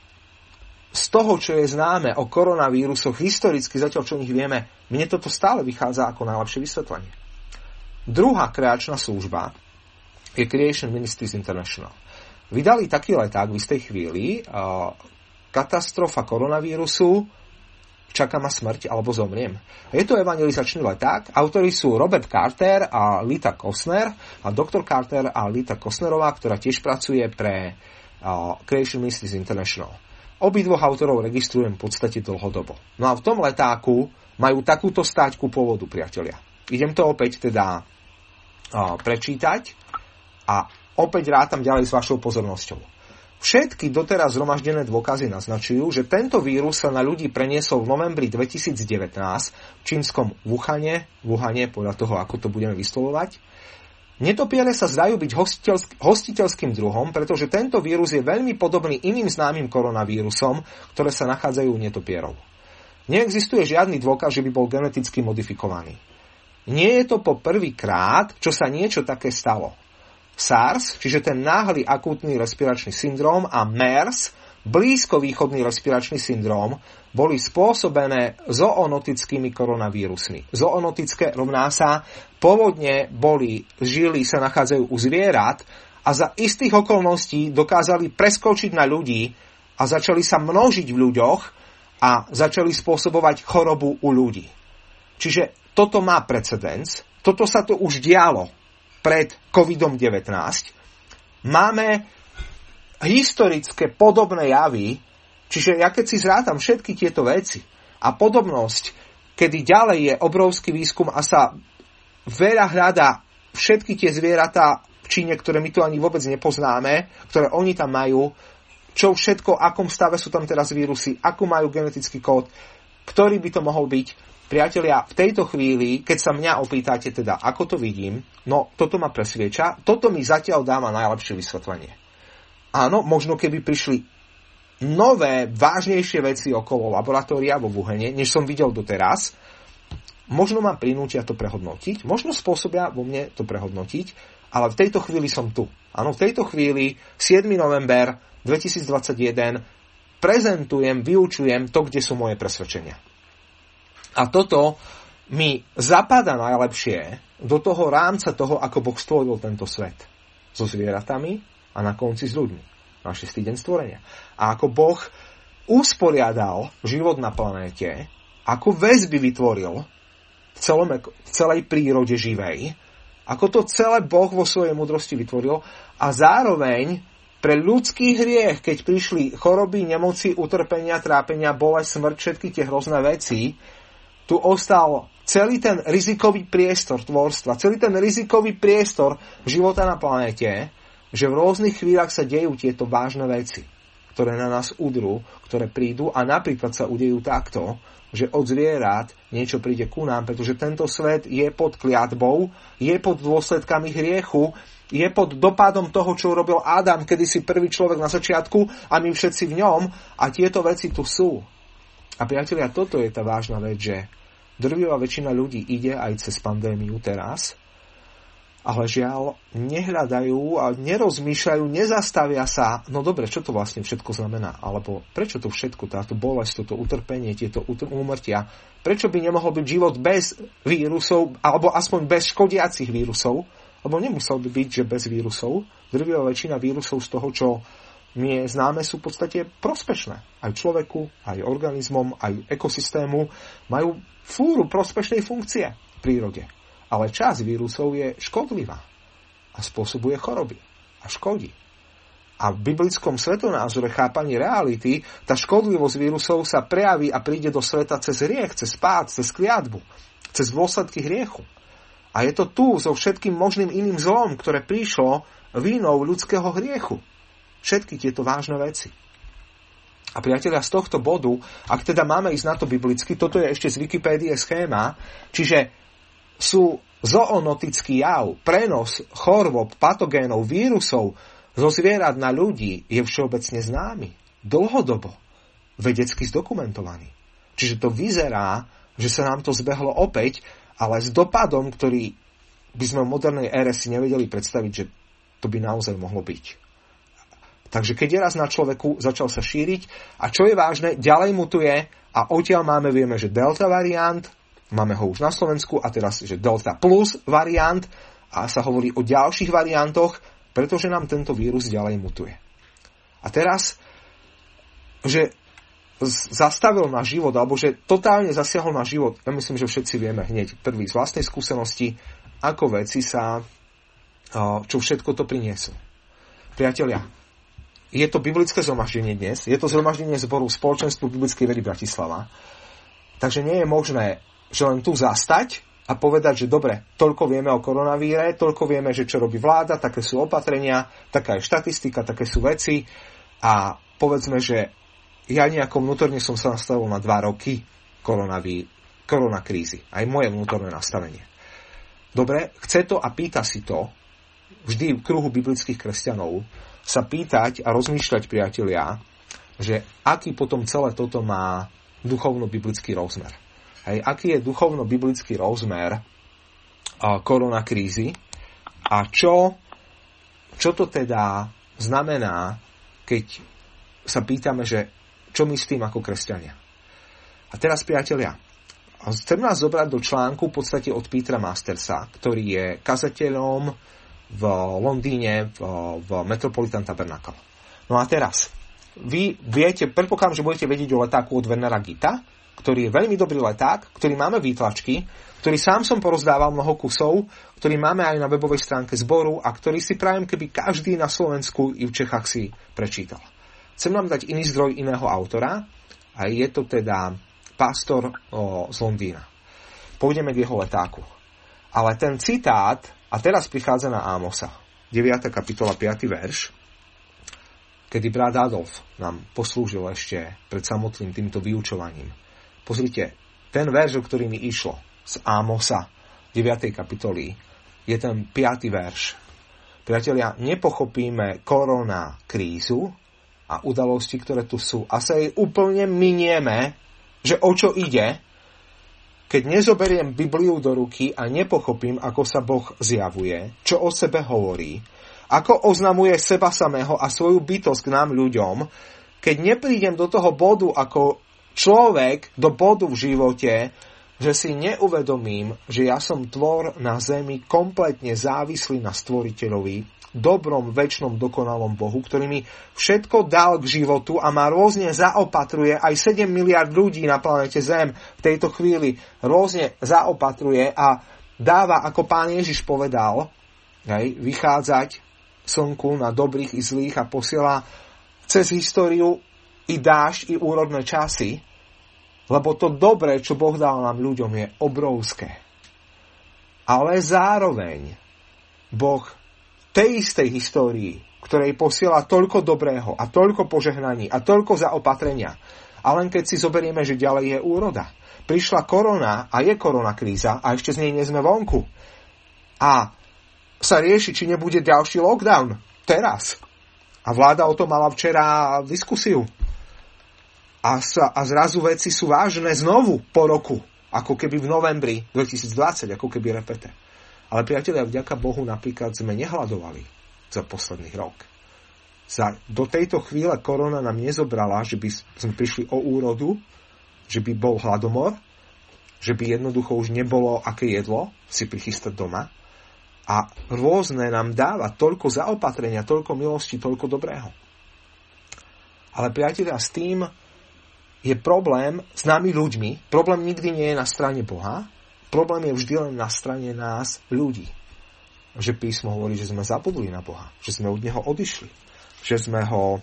z toho, čo je známe o koronavírusoch historicky, zatiaľ čo o nich vieme, mne toto stále vychádza ako najlepšie vysvetlenie. Druhá kreačná služba je Creation Ministries International. Vydali taký leták v istej chvíli, katastrofa koronavírusu, čaká ma smrť alebo zomriem. Je to evangelizačný leták, autori sú Robert Carter a Lita Kostner a doktor Carter a Lita Kostnerová, ktorá tiež pracuje pre Creation Ministries International. Obidvoch autorov registrujem v podstate dlhodobo. No a v tom letáku majú takúto stáťku pôvodu, priatelia. Idem to opäť teda prečítať a opäť rátam ďalej s vašou pozornosťou. Všetky doteraz zhromaždené dôkazy naznačujú, že tento vírus sa na ľudí preniesol v novembri 2019 v čínskom Wuhane podľa toho, ako to budeme vyslovovať. Netopiere sa zdajú byť hostiteľským druhom, pretože tento vírus je veľmi podobný iným známym koronavírusom, ktoré sa nachádzajú u netopierov. Neexistuje žiadny dôkaz, že by bol geneticky modifikovaný. Nie je to po prvýkrát, čo sa niečo také stalo. SARS, čiže ten náhly akútny respiračný syndróm, a MERS, blízkovýchodný respiračný syndróm, boli spôsobené zoonotickými koronavírusmi. Zoonotické rovná sa, pôvodne žily sa nachádzajú u zvierat a za istých okolností dokázali preskočiť na ľudí a začali sa množiť v ľuďoch a začali spôsobovať chorobu u ľudí. Čiže toto má precedens, toto sa to už dialo pred COVID-19. Máme historické podobné javy, čiže ja keď si zrátam všetky tieto veci a podobnosť, kedy ďalej je obrovský výskum a sa veľa hľadá všetky tie zvieratá v Číne, ktoré my tu ani vôbec nepoznáme, ktoré oni tam majú, čo všetko, akom stave sú tam teraz vírusy, akú majú genetický kód, ktorý by to mohol byť. Priatelia, v tejto chvíli, keď sa mňa opýtate teda, ako to vidím, no toto ma presvieča, toto mi zatiaľ dáva najlepšie vysvetlenie. Áno, možno keby prišli nové, vážnejšie veci okolo laboratória vo Wuhane, než som videl doteraz, možno ma prinútia to prehodnotiť, možno spôsobia vo mne to prehodnotiť, ale v tejto chvíli som tu. Áno, v tejto chvíli, 7. november 2021, prezentujem, vyučujem to, kde sú moje presvedčenia. A toto mi zapadá najlepšie do toho rámca toho, ako Boh stvoril tento svet. So zvieratami a na konci s ľuďmi. Na 6. deň stvorenia. A ako Boh usporiadal život na planéte, ako väzby vytvoril v celej prírode živej, ako to celé Boh vo svojej múdrosti vytvoril a zároveň pre ľudský hriech, keď prišli choroby, nemoci, utrpenia, trápenia, bolesť, smrť, všetky tie hrozné veci, tu ostal celý ten rizikový priestor tvorstva, celý ten rizikový priestor života na planéte, že v rôznych chvíľach sa dejú tieto vážne veci, ktoré na nás udrú, ktoré prídu a napríklad sa udejú takto, že od zvierat niečo príde ku nám, pretože tento svet je pod kliatbou, je pod dôsledkami hriechu, je pod dopadom toho, čo urobil Adam, kedysi prvý človek na začiatku a my všetci v ňom a tieto veci tu sú. A priatelia, toto je tá vážna vec, že drvivá väčšina ľudí ide aj cez pandémiu teraz, ale žiaľ nehľadajú a nerozmýšľajú, nezastavia sa, no dobre, čo to vlastne všetko znamená, alebo prečo to všetko, táto bolesť, toto utrpenie, tieto úmrtia, prečo by nemohol byť život bez vírusov, alebo aspoň bez škodiacich vírusov, lebo nemusel by byť, že bez vírusov. Drvivá väčšina vírusov z toho, čo mi je známe, sú v podstate prospešné. Aj človeku, aj organizmom, aj ekosystému majú fúru prospešnej funkcie v prírode. Ale časť vírusov je škodlivá a spôsobuje choroby a škodí. A v biblickom svetonázore chápaní reality tá škodlivosť vírusov sa prejaví a príde do sveta cez hriech, cez pád, cez kliatbu, cez dôsledky hriechu. A je to tu so všetkým možným iným zlom, ktoré prišlo vínou ľudského hriechu. Všetky tieto vážne veci. A priatelia, z tohto bodu, ak teda máme ísť na to biblicky, toto je ešte z Wikipédie schéma, čiže sú zoonotický jav, prenos chorôb, patogénov, vírusov zo zvierat na ľudí je všeobecne známy. Dlhodobo. Vedecky zdokumentovaný. Čiže to vyzerá, že sa nám to zbehlo opäť, ale s dopadom, ktorý by sme v modernej ére si nevedeli predstaviť, že to by naozaj mohlo byť. Takže keď je raz na človeku, začal sa šíriť a čo je vážne, ďalej mutuje a odtiaľ vieme, že delta variant, máme ho už na Slovensku a teraz, že delta plus variant a sa hovorí o ďalších variantoch, pretože nám tento vírus ďalej mutuje. A teraz, že zastavil náš život, alebo že totálne zasiahol náš život, ja myslím, že všetci vieme hneď prvý z vlastnej skúsenosti, ako veci sa, čo všetko to prinieslo. Priatelia, je to biblické zhromaždenie dnes, je to zhromaždenie zboru Spoločenstvu biblickej vedy Bratislava, takže nie je možné, že len tu zastať a povedať, že dobre, toľko vieme o koronavíre, toľko vieme, že čo robí vláda, také sú opatrenia, taká je štatistika, také sú veci a povedzme, že ja nejako vnútorne som sa nastavil na 2 roky koronakrízy, aj moje vnútorné nastavenie. Dobre, chce to a pýta si to, vždy v kruhu biblických kresťanov, sa pýtať a rozmýšľať, priatelia, že aký potom celé toto má duchovno-biblický rozmer. Hej, aký je duchovno-biblický rozmer koronakrízy a čo to teda znamená, keď sa pýtame, že čo my s tým ako kresťania. A teraz, priatelia, chcem nás zobrať do článku v podstate od Petera Mastersa, ktorý je kazateľom v Londýne v Metropolitan Tabernacle. No a teraz, vy viete, predpokladám, že budete vedieť o letáku od Wernera Gitta, ktorý je veľmi dobrý leták, ktorý máme výtlačky, ktorý sám som porozdával mnoho kusov, ktorý máme aj na webovej stránke zboru a ktorý si prajem, keby každý na Slovensku i v Čechách si prečítal. Chcem nám dať iný zdroj iného autora a je to teda pastor z Londýna. Pôjdeme k jeho letáku. Ale ten citát, a teraz prichádza na Ámosa, 9. kapitola, 5. verš, kedy brat Adolf nám poslúžil ešte pred samotným týmto vyučovaním. Pozrite, ten verš, o ktorý mi išlo z Ámosa, 9. kapitoly, je ten 5. verš. Priatelia, nepochopíme korona krízu a udalosti, ktoré tu sú, a sa jej úplne minieme, že o čo ide, keď nezoberiem Bibliu do ruky a nepochopím, ako sa Boh zjavuje, čo o sebe hovorí, ako oznamuje seba samého a svoju bytosť k nám ľuďom, keď neprídem do toho bodu ako človek, do bodu v živote, že si neuvedomím, že ja som tvor na zemi kompletne závislý na stvoriteľovi, dobrom, večnom, dokonalom Bohu, ktorý mi všetko dal k životu a ma rôzne zaopatruje, aj 7 miliard ľudí na planete Zem v tejto chvíli rôzne zaopatruje a dáva, ako Pán Ježiš povedal, vychádzať slnku na dobrých i zlých a posiela cez históriu i dážď, i úrodné časy, lebo to dobré, čo Boh dal nám ľuďom, je obrovské. Ale zároveň Boh tej istej histórii, ktorej posiela toľko dobrého a toľko požehnaní a toľko zaopatrenia. A len keď si zoberieme, že ďalej je úroda. Prišla korona a je koronakríza a ešte z nej nie sme vonku. A sa rieši, či nebude ďalší lockdown. Teraz. A vláda o tom mala včera diskusiu. A zrazu veci sú vážne znovu po roku. Ako keby v novembri 2020, ako keby repete. Ale priatelia, vďaka Bohu napríklad sme nehladovali za posledný rok. Do tejto chvíle korona nám nezobrala, že by sme prišli o úrodu, že by bol hladomor, že by jednoducho už nebolo aké jedlo si prichystať doma. A rôzne nám dáva toľko zaopatrenia, toľko milosti, toľko dobrého. Ale priatelia, s tým je problém s nami ľuďmi. Problém nikdy nie je na strane Boha. Problém je vždy len na strane nás, ľudí. Že písmo hovorí, že sme zabudli na Boha, že sme od Neho odišli, že sme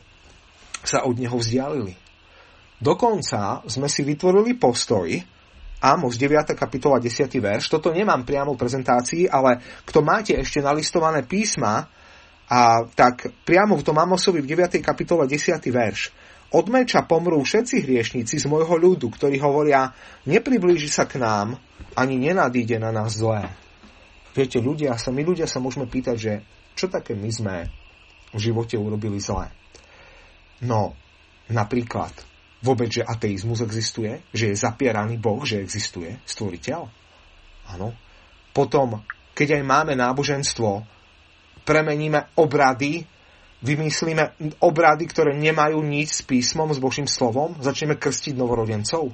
sa od Neho vzdialili. Dokonca sme si vytvorili postoj, Ámos 9. kapitola 10. verš, toto nemám priamo v prezentácii, ale kto máte ešte nalistované písma, tak priamo v tom Ámosovi v 9. kapitole 10. verš. Od meča pomrú všetci hriešníci z môjho ľudu, ktorí hovoria, nepriblíži sa k nám, ani nenadíde na nás zlé. Viete, my ľudia sa môžeme pýtať, že čo také my sme v živote urobili zlé. No, napríklad, vôbec, že ateizmus existuje, že je zapieraný Boh, že existuje stvoriteľ. Áno. Potom, keď aj máme náboženstvo premeníme obrady, vymyslíme obrady, ktoré nemajú nič s písmom, s Božím slovom, začneme krstiť novorodencov.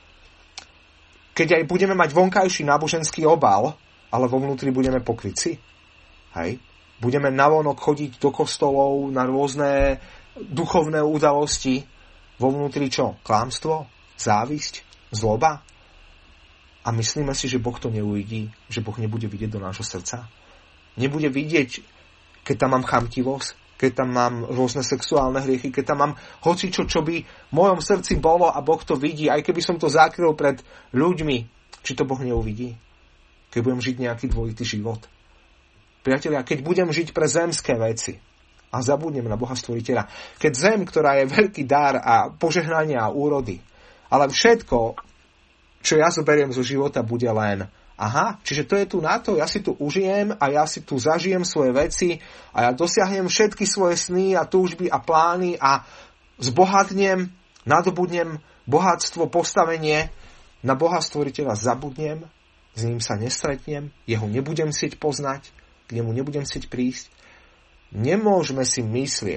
Keď aj budeme mať vonkajší náboženský obal, ale vo vnútri budeme pokrytci, hej? Budeme navonok chodiť do kostolov na rôzne duchovné udalosti, vo vnútri čo? Klamstvo? Závisť? Zloba? A myslíme si, že Boh to neuvidí, že Boh nebude vidieť do nášho srdca. Nebude vidieť, keď tam mám chamtivosť, keď tam mám rôzne sexuálne hriechy, keď tam mám hocičo, čo by v mojom srdci bolo a Boh to vidí, aj keby som to zakryl pred ľuďmi, či to Boh neuvidí, keď budem žiť nejaký dvojitý život. Priatelia, keď budem žiť pre zemské veci a zabudnem na Boha Stvoriteľa, keď zem, ktorá je veľký dar a požehnania a úrody, ale všetko, čo ja zoberiem zo života, bude len čiže to je tu na to, ja si tu užijem a ja si tu zažijem svoje veci a ja dosiahnem všetky svoje sny a túžby a plány a zbohatnem, nadobudnem bohatstvo, postavenie, na Boha Stvoriteľa zabudnem, s ním sa nestretnem, jeho nebudem chcieť poznať, k nemu nebudem chcieť prísť. Nemôžeme si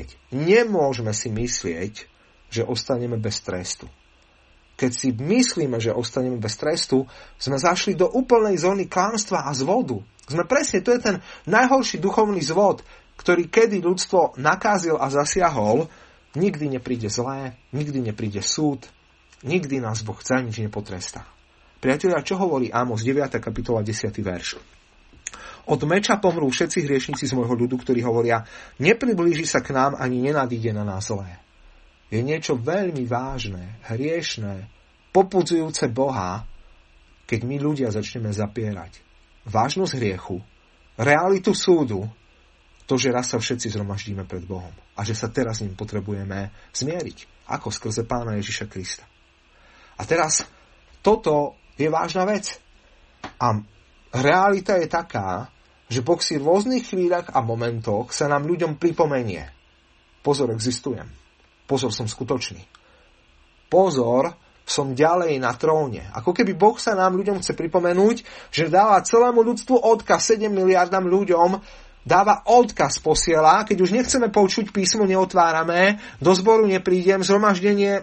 myslieť, že ostaneme bez trestu. Keď si myslíme, že ostaneme bez trestu, sme zašli do úplnej zóny klamstva a zvodu. To je ten najhorší duchovný zvod, ktorý kedy ľudstvo nakázil a zasiahol. Nikdy nepríde zlé, nikdy nepríde súd, nikdy nás Boh za nič nepotrestá. Priatelia, čo hovorí Ámos, 9. kapitola, 10. verš? Od meča pomrú všetci hriešnici z môjho ľudu, ktorí hovoria, nepriblíži sa k nám ani nenadíde na nás zlé. Je niečo veľmi vážne, hriešné, popudzujúce Boha, keď my ľudia začneme zapierať vážnosť hriechu, realitu súdu, to, že raz sa všetci zhromaždíme pred Bohom a že sa teraz s ním potrebujeme zmieriť, ako skrze Pána Ježiša Krista. A teraz toto je vážna vec. A realita je taká, že Boh si v rôznych chvíľach a momentoch sa nám ľuďom pripomenie. Pozor, existujem. Pozor, som skutočný. Pozor, som ďalej na tróne. Ako keby Boh sa nám ľuďom chce pripomenúť, že dáva celému ľudstvu odkaz, 7 miliardám ľuďom, dáva odkaz, posiela, keď už nechceme počuť písmo, neotvárame, do zboru neprídem, zhromaždenie,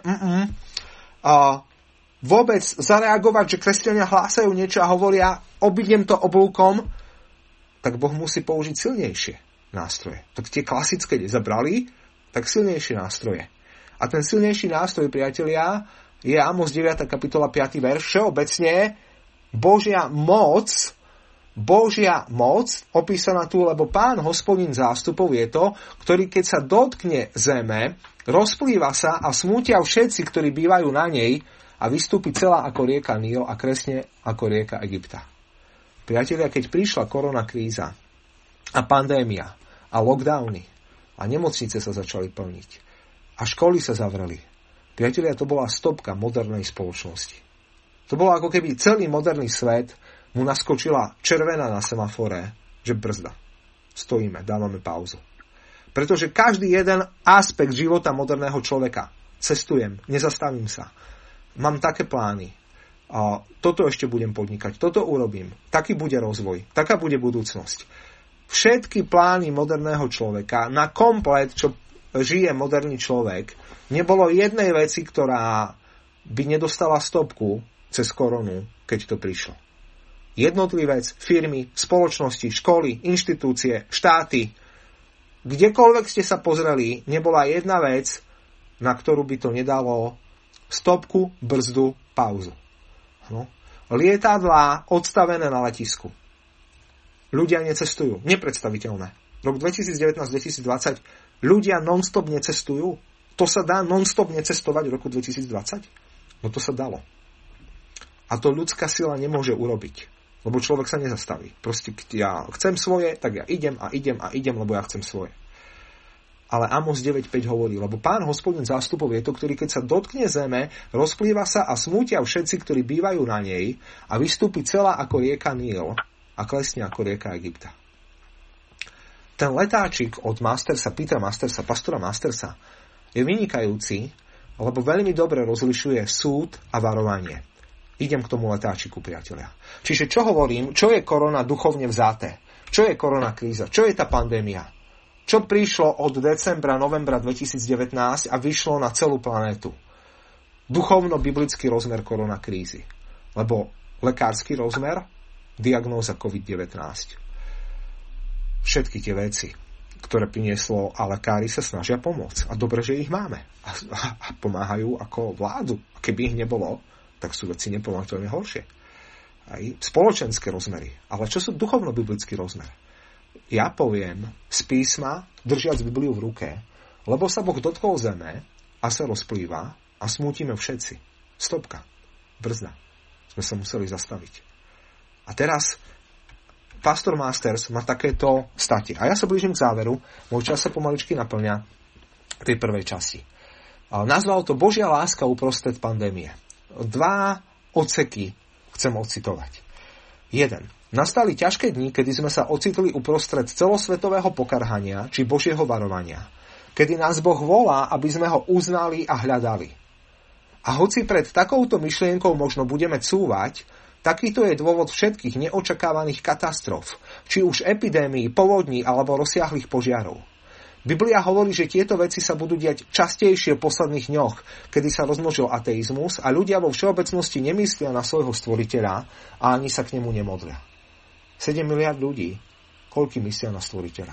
vôbec zareagovať, že kresťania hlásajú niečo a hovoria, obidem to oblúkom, tak Boh musí použiť silnejšie nástroje. Tak tie klasické nezabrali, tak silnejšie nástroje. A ten silnejší nástroj, priatelia, je Ámos 9. kapitola 5. verš. Všeobecne Božia moc, opísaná tu, lebo Pán Hospodin zástupov je to, ktorý keď sa dotkne zeme, rozplýva sa a smútia všetci, ktorí bývajú na nej a vystúpi celá ako rieka Níl a kresne ako rieka Egypta. Priatelia, keď prišla koronakríza a pandémia a lockdowny a nemocnice sa začali plniť a školy sa zavreli. Priatelia, to bola stopka modernej spoločnosti. To bolo ako keby celý moderný svet mu naskočila červená na semafore, že brzda. Stojíme, dávame pauzu. Pretože každý jeden aspekt života moderného človeka, cestujem, nezastavím sa, mám také plány, toto ešte budem podnikať, toto urobím, taký bude rozvoj, taká bude budúcnosť. Všetky plány moderného človeka na komplet, čo žije moderný človek, nebolo jednej veci, ktorá by nedostala stopku cez koronu, keď to prišlo. Jednotlivec, firmy, spoločnosti, školy, inštitúcie, štáty, kdekoľvek ste sa pozreli, nebola jedna vec, na ktorú by to nedalo stopku, brzdu, pauzu. Lietadlá odstavené na letisku. Ľudia necestujú. Nepredstaviteľné. Rok 2019-2020 ľudia non-stop necestujú. To sa dá non-stop necestovať v roku 2020? No to sa dalo. A to ľudská sila nemôže urobiť. Lebo človek sa nezastaví. Proste, ja chcem svoje, tak ja idem, lebo ja chcem svoje. Ale Ámos 9.5 hovorí, lebo Pán Hospodin zástupov je to, ktorý keď sa dotkne zeme, rozplýva sa a smútia všetci, ktorí bývajú na nej a vystúpi celá ako rieka Níl a klesne ako rieka Egypta. Ten letáčik od Petra Mastersa, pastora Mastersa, je vynikajúci, lebo veľmi dobre rozlišuje súd a varovanie. Idem k tomu letáčiku, priatelia. Čiže čo hovorím, čo je korona duchovne vzaté? Čo je koronakríza? Čo je tá pandémia? Čo prišlo od decembra, novembra 2019 a vyšlo na celú planétu? Duchovno-biblický rozmer koronakrízy. Lebo lekársky rozmer, diagnóza COVID-19. Všetky tie veci, ktoré prinieslo a lekári sa snažia pomôcť. A dobre, že ich máme. A pomáhajú ako vládu. A keby ich nebolo, tak sú veci nepomáhateľne horšie. Aj spoločenské rozmery. Ale čo sú duchovno-biblický rozmer? Ja poviem z písma, držiac Bibliu v ruke, lebo sa Boh dotkol zeme a sa rozplýva a smútime všetci. Stopka. Brzda. Sme sa museli zastaviť. A teraz Pastor Masters má takéto stati. A ja sa blížim k záveru. Môj čas sa pomaličky naplňa tej prvej časti. Nazval to Božia láska uprostred pandémie. 2 odseky chcem ocitovať. 1. Nastali ťažké dni, kedy sme sa ocitli uprostred celosvetového pokarhania či Božieho varovania. Kedy nás Boh volá, aby sme ho uznali a hľadali. A hoci pred takouto myšlienkou možno budeme cúvať, takýto je dôvod všetkých neočakávaných katastrof, či už epidémií, povodní alebo rozsiahlych požiarov. Biblia hovorí, že tieto veci sa budú diať častejšie v posledných dňoch, kedy sa rozmnožil ateizmus a ľudia vo všeobecnosti nemyslia na svojho stvoriteľa a ani sa k nemu nemodlia. 7 miliard ľudí, koľky myslia na stvoriteľa?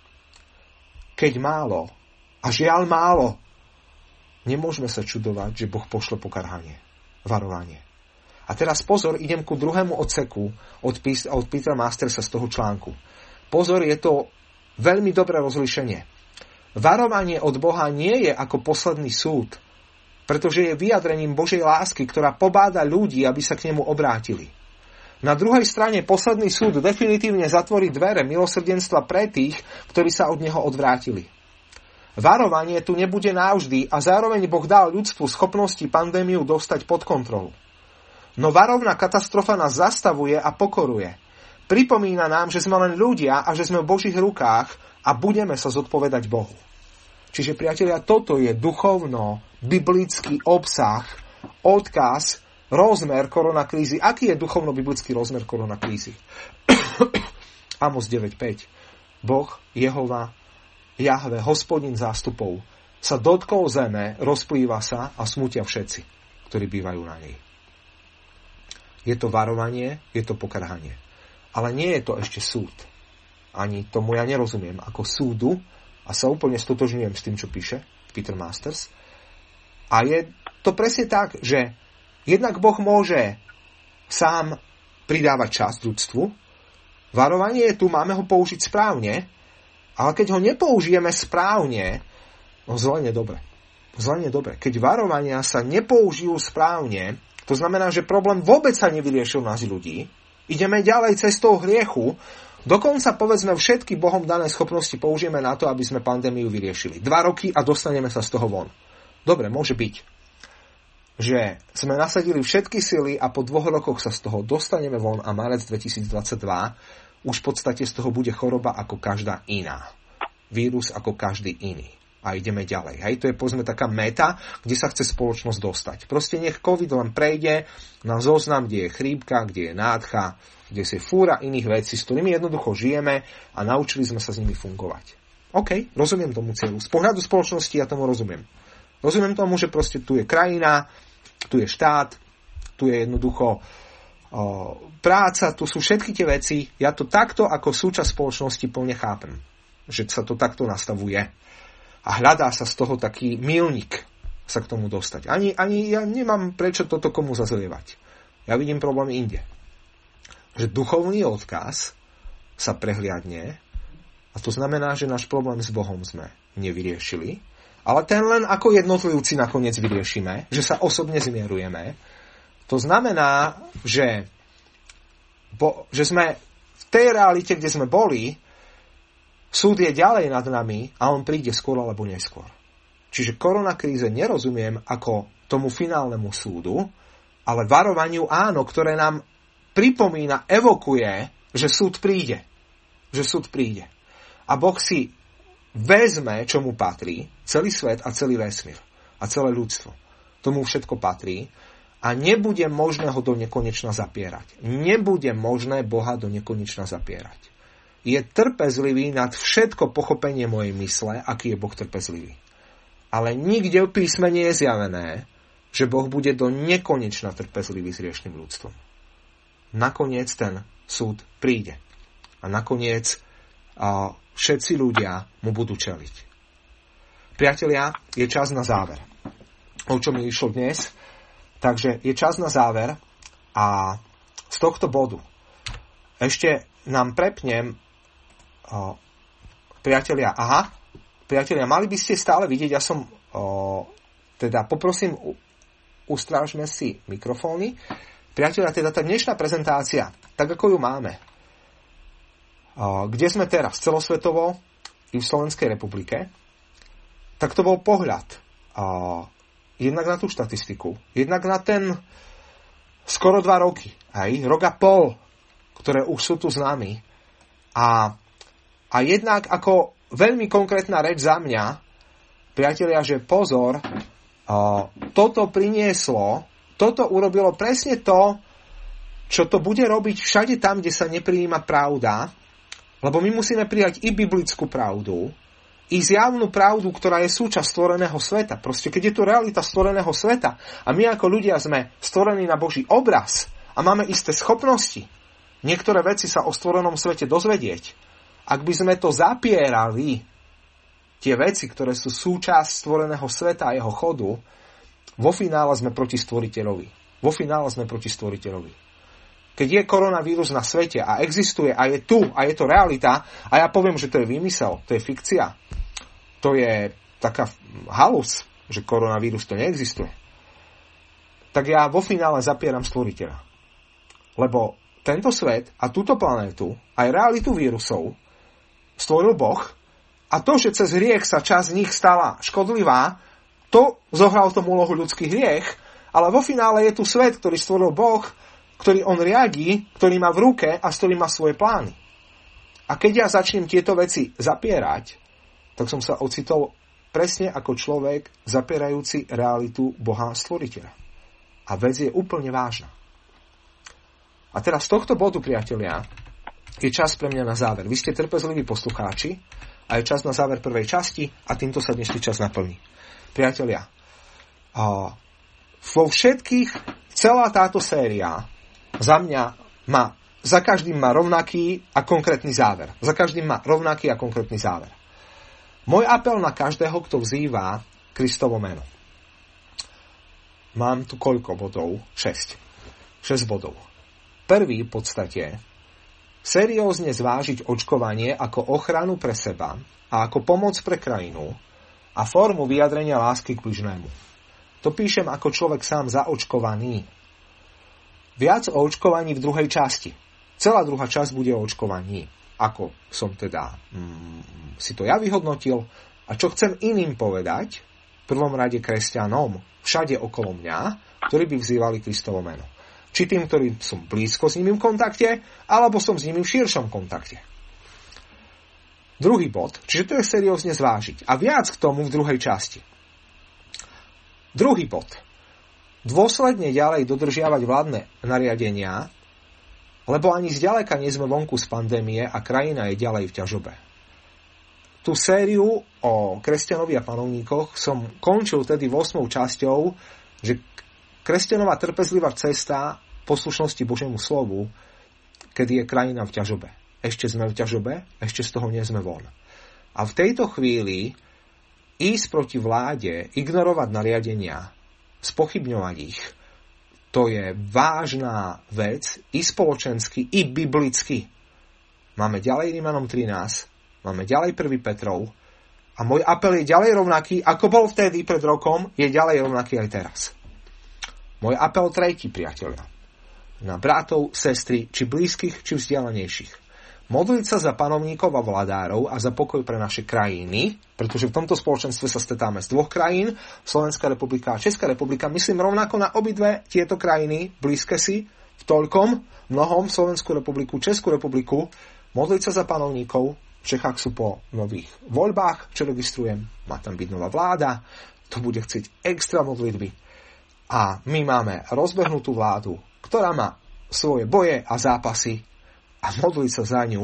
Keď málo, a žiaľ málo, nemôžeme sa čudovať, že Boh pošle pokarhanie, varovanie. A teraz pozor, idem ku druhému odseku od Petera Mastersa z toho článku. Pozor, je to veľmi dobré rozlíšenie. Varovanie od Boha nie je ako posledný súd, pretože je vyjadrením Božej lásky, ktorá pobáda ľudí, aby sa k nemu obrátili. Na druhej strane posledný súd definitívne zatvorí dvere milosrdenstva pre tých, ktorí sa od neho odvrátili. Varovanie tu nebude navždy a zároveň Boh dal ľudstvu schopnosti pandémiu dostať pod kontrolu. No varovná katastrofa nás zastavuje a pokoruje. Pripomína nám, že sme len ľudia a že sme v Božích rukách a budeme sa zodpovedať Bohu. Čiže, priatelia, toto je duchovno-biblický obsah, odkaz, rozmer koronakrízy. Aký je duchovno-biblický rozmer koronakrízy? Amos 9.5. Boh, Jehova, Jahve, Hospodin zástupov, sa dotkol zeme, rozplýva sa a smútia všetci, ktorí bývajú na nej. Je to varovanie, je to pokarhanie. Ale nie je to ešte súd. Ani tomu ja nerozumiem ako súdu a sa úplne stotožňujem s tým, čo píše Peter Masters. A je to presne tak, že jednak Boh môže sám pridávať čas ľudstvu. Varovanie je tu, máme ho použiť správne, ale keď ho nepoužijeme správne, no zle nedobre. Zle nedobre. Keď varovania sa nepoužijú správne, to znamená, že problém vôbec sa nevyriešil nás ľudí, ideme ďalej cestou hriechu, dokonca povedzme všetky Bohom dané schopnosti použijeme na to, aby sme pandémiu vyriešili. 2 roky a dostaneme sa z toho von. Dobre, môže byť, že sme nasadili všetky sily a po 2 rokoch sa z toho dostaneme von a marec 2022 už v podstate z toho bude choroba ako každá iná. Vírus ako každý iný. A ideme ďalej. Hej, to je povedzme taká meta, kde sa chce spoločnosť dostať. Proste nech COVID len prejde na zoznam, kde je chrípka, kde je nádcha, kde si fúra iných vecí, s ktorými jednoducho žijeme a naučili sme sa s nimi fungovať. OK, rozumiem tomu cieľu. Z pohľadu spoločnosti ja tomu rozumiem. Rozumiem tomu, že proste tu je krajina, tu je štát, tu je jednoducho práca, tu sú všetky tie veci. Ja to takto ako súčasť spoločnosti plne chápem. Že sa to takto nastavuje. A hľadá sa z toho taký milník sa k tomu dostať. Ani ja nemám prečo toto komu zazlievať. Ja vidím problém inde. Že duchovný odkaz sa prehliadne a to znamená, že náš problém s Bohom sme nevyriešili, ale ten len ako jednotlivci nakoniec vyriešime, že sa osobne zmierujeme. To znamená, že sme v tej realite, kde sme boli, súd je ďalej nad nami a on príde skôr alebo neskôr. Čiže koronakríze nerozumiem ako tomu finálnemu súdu, ale varovaniu áno, ktoré nám pripomína, evokuje, že súd príde. Že súd príde. A Boh si vezme, čo mu patrí, celý svet a celý vesmír a celé ľudstvo. Tomu všetko patrí a nebude možné ho do nekonečna zapierať. Nebude možné Boha do nekonečna zapierať. je trpezlivý nad všetko pochopenie mojej mysle, aký je Boh trpezlivý. Ale nikde v písme nie je zjavené, že Boh bude do nekonečna trpezlivý s hriešným ľudstvom. Nakoniec ten súd príde. A nakoniec všetci ľudia mu budú čeliť. Priatelia, je čas na záver. O čom mi išlo dnes? Takže je čas na záver a z tohto bodu ešte nám prepnem priatelia, mali by ste stále vidieť, ja som teda poprosím, ustrážme si mikrofóny. Priatelia, teda tá dnešná prezentácia, tak ako ju máme, kde sme teraz, celosvetovo i v Slovenskej republike, tak to bol pohľad jednak na tú štatistiku, jednak na ten skoro 2 roky, rok a pol, ktoré už sú tu s nami. A jednak ako veľmi konkrétna reč za mňa, priatelia, že pozor, toto urobilo presne to, čo to bude robiť všade tam, kde sa neprijíma pravda, lebo my musíme prijať i biblickú pravdu, i zjavnú pravdu, ktorá je súčasť stvoreného sveta. Proste, keď je tu realita stvoreného sveta a my ako ľudia sme stvorení na Boží obraz a máme isté schopnosti niektoré veci sa o stvorenom svete dozvedieť, ak by sme to zapierali, tie veci, ktoré sú súčasť stvoreného sveta a jeho chodu, vo finále sme proti stvoriteľovi. Keď je koronavírus na svete a existuje a je tu a je to realita a ja poviem, že to je výmysel, to je fikcia, to je taká halus, že koronavírus to neexistuje, tak ja vo finále zapieram stvoriteľa. Lebo tento svet a túto planétu, aj realitu vírusov, stvoril Boh a to, že cez hriech sa časť z nich stala škodlivá, to zohral tomu úlohu ľudský hriech, ale vo finále je tu svet, ktorý stvoril Boh, ktorý on riadi, ktorý má v ruke a s ktorým má svoje plány. A keď ja začnem tieto veci zapierať, tak som sa ocitol presne ako človek zapierajúci realitu Boha stvoriteľa. A vec je úplne vážna. A teraz z tohto bodu, priatelia, je čas pre mňa na záver. Vy ste trpezliví poslucháči a je čas na záver prvej časti a týmto sa dnešný čas naplní. Priatelia, vo všetkých, celá táto séria za mňa za každým má rovnaký a konkrétny záver. Môj apel na každého, kto vzýva Kristovo meno. Mám tu koľko bodov? 6 bodov. Prvý v podstate seriózne zvážiť očkovanie ako ochranu pre seba a ako pomoc pre krajinu a formu vyjadrenia lásky k bližnému. To píšem ako človek sám zaočkovaný. Viac o očkovaní v druhej časti. Celá druhá časť bude o očkovaní. Ako som teda si to ja vyhodnotil a čo chcem iným povedať, v prvom rade kresťanom, všade okolo mňa, ktorí by vzývali Kristovo meno. Či tým, ktorí som blízko s nimi v kontakte, alebo som s nimi v širšom kontakte. Druhý bod, čiže to je seriózne zvážiť. A viac k tomu v druhej časti. Druhý bod. Dôsledne ďalej dodržiavať vládne nariadenia, lebo ani zďaleka nie sme vonku z pandémie a krajina je ďalej v ťažobe. Tú sériu o kresťanovi a panovníkoch som končil tedy 8. časťou, že kresťanová trpezlivá cesta poslušnosti Božiemu slovu, kedy je krajina v ťažobe. Ešte sme v ťažobe, ešte z toho nie sme von. A v tejto chvíli ísť proti vláde, ignorovať nariadenia, spochybňovať ich, to je vážna vec, i spoločensky, i biblicky. Máme ďalej Rímanom 13, máme ďalej 1. Petrov a môj apel je ďalej rovnaký, ako bol vtedy pred rokom, je ďalej rovnaký aj teraz. Môj apel tretí, priatelia, na bratov, sestry, či blízkych, či vzdialenejších. Modliť sa za panovníkov a vladárov a za pokoj pre naše krajiny, pretože v tomto spoločenstve sa stretáme z 2 krajín, Slovenská republika a Česká republika, myslím rovnako na obidve tieto krajiny, blízke si, v toľkom, mnohom Slovenskú republiku, Českú republiku, modliť sa za panovníkov, v Čechách sú po nových voľbách, čo registrujem, má tam byť nová vláda, to bude chcieť extra modlitby. A my máme rozbehnutú vládu, ktorá má svoje boje a zápasy, a modliť sa za ňu,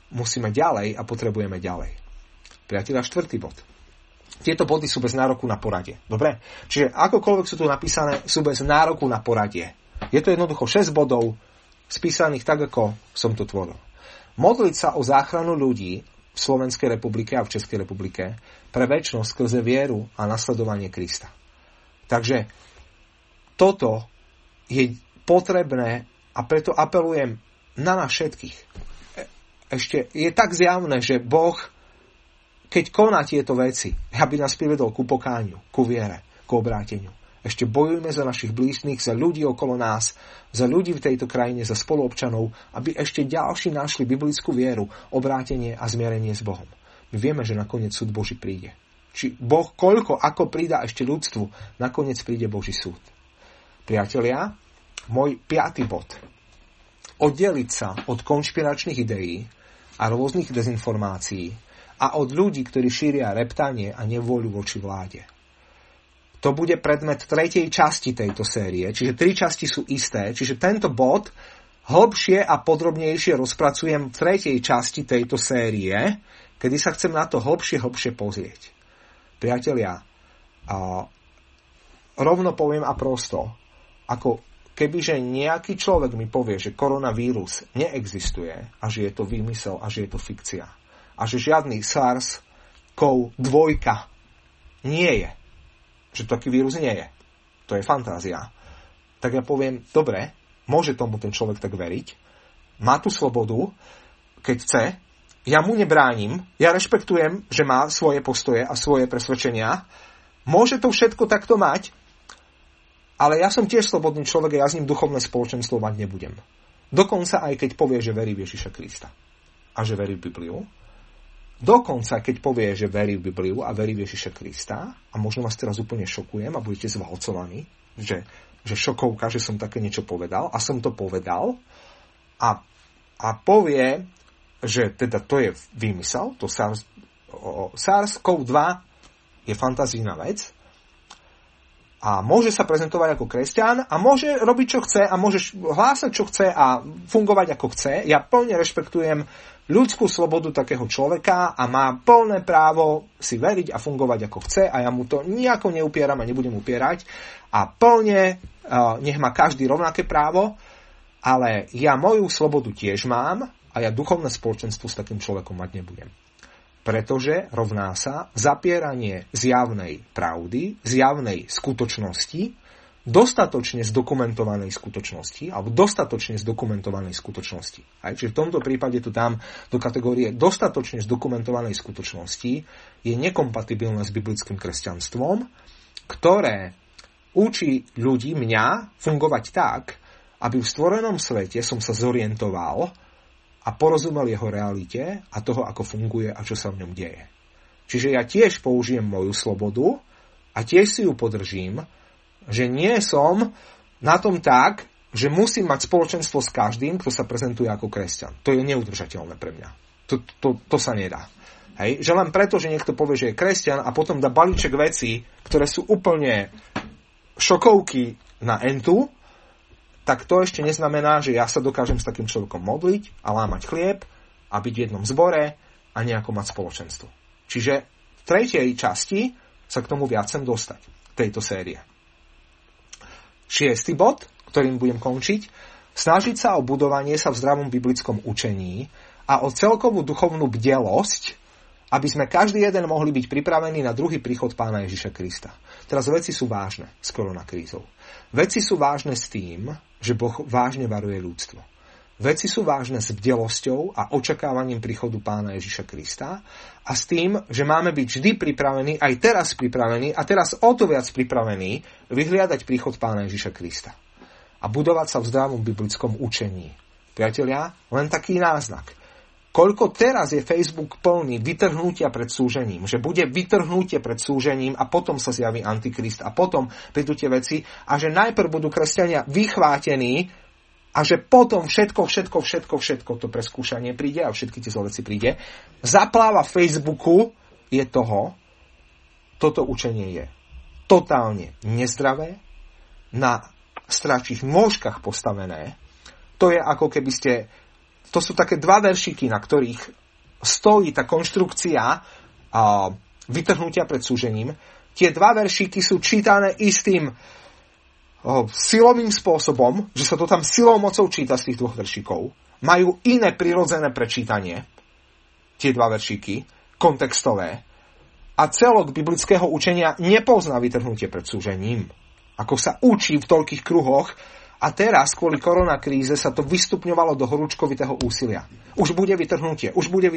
musíme ďalej a potrebujeme ďalej. Priatelia, 4. bod. Tieto body sú bez nároku na poradie. Dobre? Čiže akokoľvek sú tu napísané, sú bez nároku na poradie. Je to jednoducho 6 bodov spísaných tak, ako som to tvoril. Modliť sa o záchranu ľudí v Slovenskej republike a v Českej republike pre večnosť skrze vieru a nasledovanie Krista. Takže toto je potrebné a preto apelujem na nás všetkých. Ešte je tak zjavné, že Boh, keď koná tieto veci, aby nás privedol ku pokániu, ku viere, ku obráteniu. Ešte bojujme za našich blížnych, za ľudí okolo nás, za ľudí v tejto krajine, za spoluobčanov, aby ešte ďalší našli biblickú vieru, obrátenie a zmierenie s Bohom. My vieme, že nakoniec súd Boží príde. Či Boh ako pridá ešte ľudstvu, nakoniec príde Boží súd. Priatelia, môj 5. bod. Oddeliť sa od konšpiračných ideí a rôznych dezinformácií a od ľudí, ktorí šíria reptanie a nevôľu voči vláde. To bude predmet 3. časti tejto série, čiže 3 časti sú isté, čiže tento bod hlbšie a podrobnejšie rozpracujem v 3. časti tejto série, kedy sa chcem na to hlbšie pozrieť. Priatelia, rovno poviem a prosto, ako kebyže nejaký človek mi povie, že koronavírus neexistuje a že je to výmysel a že je to fikcia a že žiadny SARS-CoV-2 nie je, že taký vírus nie je, to je fantázia, tak ja poviem, dobre, môže tomu ten človek tak veriť, má tu slobodu, keď chce, ja mu nebránim, ja rešpektujem, že má svoje postoje a svoje presvedčenia, môže to všetko takto mať, ale ja som tiež slobodný človek a ja s ním duchovné spoločenstvo mať nebudem. Dokonca aj keď povie, že verí v Ježiša Krista a že verí v Bibliu. Dokonca keď povie, že verí v Bibliu a verí v Ježiša Krista, a možno vás teraz úplne šokujem a budete zvalcovaní, že šokovka, že som také niečo povedal a som to povedal a povie, že teda to je výmysel, to SARS-CoV-2 je fantazijná vec, a môže sa prezentovať ako kresťan a môže robiť, čo chce a môže hlásať, čo chce a fungovať, ako chce. Ja plne rešpektujem ľudskú slobodu takého človeka a má plné právo si veriť a fungovať, ako chce a ja mu to nejako neupieram a nebudem upierať a plne nech má každý rovnaké právo, ale ja moju slobodu tiež mám a ja duchovné spoločenstvo s takým človekom mať nebudem. Pretože rovná sa zapieranie zjavnej pravdy, zjavnej skutočnosti, dostatočne zdokumentovanej skutočnosti, alebo dostatočne zdokumentovanej skutočnosti. Aj, čiže v tomto prípade to dám do kategórie dostatočne zdokumentovanej skutočnosti, je nekompatibilné s biblickým kresťanstvom, ktoré učí ľudí, mňa, fungovať tak, aby v stvorenom svete som sa zorientoval a porozumel jeho realite a toho, ako funguje a čo sa v ňom deje. Čiže ja tiež použijem moju slobodu a tiež si ju podržím, že nie som na tom tak, že musím mať spoločenstvo s každým, kto sa prezentuje ako kresťan. To je neudržateľné pre mňa. To sa nedá. Hej? Že len preto, že niekto povie, že je kresťan a potom dá balíček vecí, ktoré sú úplne šokovky na entu, tak to ešte neznamená, že ja sa dokážem s takým človekom modliť a lámať chlieb a byť v jednom zbore a nejako mať spoločenstvo. Čiže v 3. časti sa k tomu viac chcem dostať, tejto série. 6. bod, ktorým budem končiť, snažiť sa o budovanie sa v zdravom biblickom učení a o celkovú duchovnú bdelosť, aby sme každý jeden mohli byť pripravení na druhý príchod Pána Ježiša Krista. Teraz veci sú vážne s koronakrízou. Veci sú vážne s tým, že Boh vážne varuje ľudstvo. Veci sú vážne s bdelosťou a očakávaním príchodu Pána Ježiša Krista a s tým, že máme byť vždy pripravení, aj teraz pripravení a teraz o to viac pripravení vyhliadať príchod Pána Ježiša Krista a budovať sa v zdravom biblickom učení. Priatelia, len taký náznak. Koľko teraz je Facebook plný vytrhnutia pred súžením, že bude vytrhnutie pred súžením a potom sa zjaví Antikrist a potom prídu tie veci a že najprv budú kresťania vychvátení a že potom všetko to preskúšanie príde a všetky tie zlé veci príde. Zapláva Facebooku je toto učenie je totálne nezdravé, na stračích nôžkach postavené. To je ako keby ste to sú také dva veršiky, na ktorých stojí tá konštrukcia vytrhnutia pred súžením. Tie dva veršiky sú čítané istým silovým spôsobom, že sa to tam silou mocou číta z tých dvoch veršikov. Majú iné prirodzené prečítanie, tie dva veršiky, kontextové. A celok biblického učenia nepozná vytrhnutie pred súžením. Ako sa učí v toľkých kruhoch, a teraz kvôli koronakríze sa to vystupňovalo do horúčkovitého úsilia. Už bude vytrhnutie.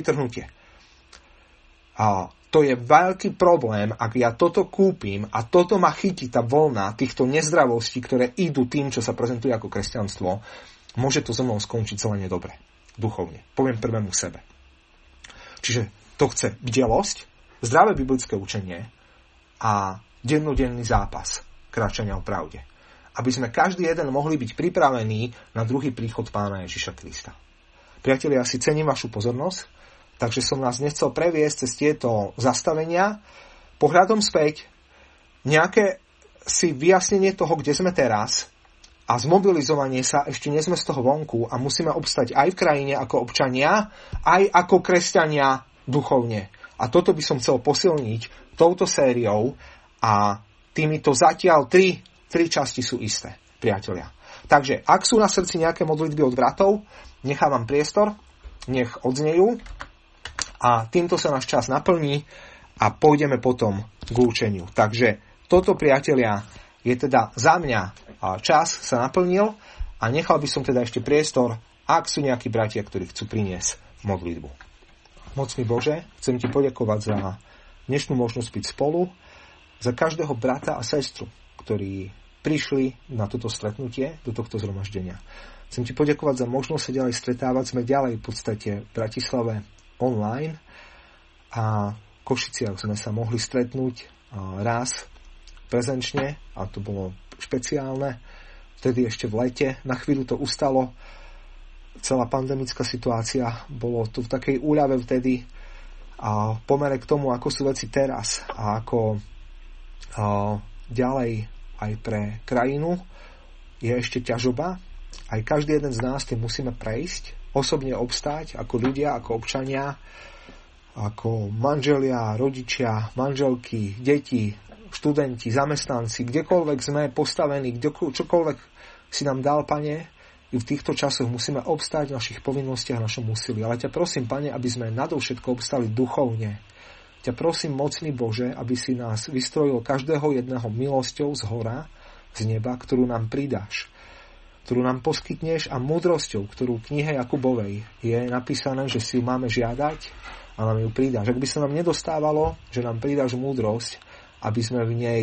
A to je veľký problém, ak ja toto kúpim a toto ma chytí tá vlna týchto nezdravostí, ktoré idú tým, čo sa prezentuje ako kresťanstvo, môže to so mnou skončiť celé nedobre. Duchovne. Poviem prvému sebe. Čiže to chce bdelosť, zdravé biblické učenie a dennodenný zápas kráčania o pravde. Aby sme každý jeden mohli byť pripravení na druhý príchod Pána Ježiša Krista. Priatelia, ja si cením vašu pozornosť, takže som nás nechcel previesť cez tieto zastavenia. Pohľadom späť, nejaké si vyjasnenie toho, kde sme teraz a zmobilizovanie sa, ešte nie sme z toho vonku a musíme obstať aj v krajine ako občania, aj ako kresťania duchovne. A toto by som chcel posilniť touto sériou a týmito zatiaľ tri časti sú isté, priatelia. Takže, ak sú na srdci nejaké modlitby od bratov, nechávam priestor, nech odznejú a týmto sa náš čas naplní a pôjdeme potom k učeniu. Takže toto, priatelia, je teda za mňa čas sa naplnil a nechal by som teda ešte priestor, ak sú nejakí bratia, ktorí chcú priniesť modlitbu. Mocný Bože, chcem ti poďakovať za dnešnú možnosť byť spolu, za každého brata a sestru, ktorí prišli na toto stretnutie, do tohto zhromaždenia. Chcem ti poďakovať za možnosť sa ďalej stretávať. Sme ďalej v podstate v Bratislave online a v Košiciach sme sa mohli stretnúť raz prezenčne a to bolo špeciálne. Vtedy ešte v lete. Na chvíľu to ustalo. Celá pandemická situácia. Bolo to v takej úľave vtedy a v pomere k tomu, ako sú veci teraz a ako ďalej aj pre krajinu je ešte ťažoba. Aj každý jeden z nás tým musíme prejsť, osobne obstáť ako ľudia, ako občania, ako manželia, rodičia, manželky, deti, študenti, zamestnanci, kdekoľvek sme postavení, čokoľvek si nám dal, Pane, i v týchto časoch musíme obstáť v našich povinnostiach a našom úsilí. Ale ťa prosím, Pane, aby sme nadovšetko obstali duchovne. Ťa prosím, mocný Bože, aby si nás vystrojil každého jedného milosťou z hora, z neba, ktorú nám pridáš, ktorú nám poskytneš a múdrosťou, ktorú v knihe Jakubovej je napísané, že si ju máme žiadať a nám ju pridáš. Ak by sa nám nedostávalo, že nám pridáš múdrosť, aby sme v nej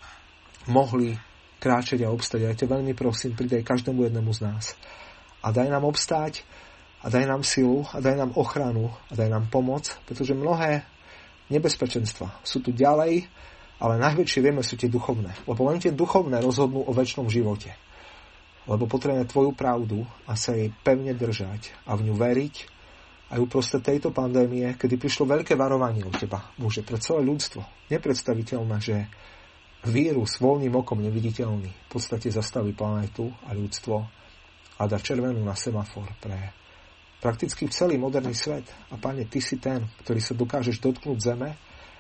mohli kráčať a obstať. Ja ťa veľmi prosím, pridaj každému jednému z nás. A daj nám obstáť, a daj nám silu, a daj nám ochranu, a daj nám pomoc, pretože mnohé nebezpečenstva sú tu ďalej, ale najväčšie vieme sú tie duchovné. Lebo len tie duchovné rozhodnú o večnom živote. Lebo potrebujeme tvoju pravdu a sa jej pevne držať a v ňu veriť aj uprostred tejto pandémie, kedy prišlo veľké varovanie od teba, Bože, pre celé ľudstvo. Nepredstaviteľné, že vírus voľným okom neviditeľný v podstate zastaví planétu a ľudstvo a dá červenú na semafor pre prakticky celý moderný svet. A Pane, ty si ten, ktorý sa dokážeš dotknúť zeme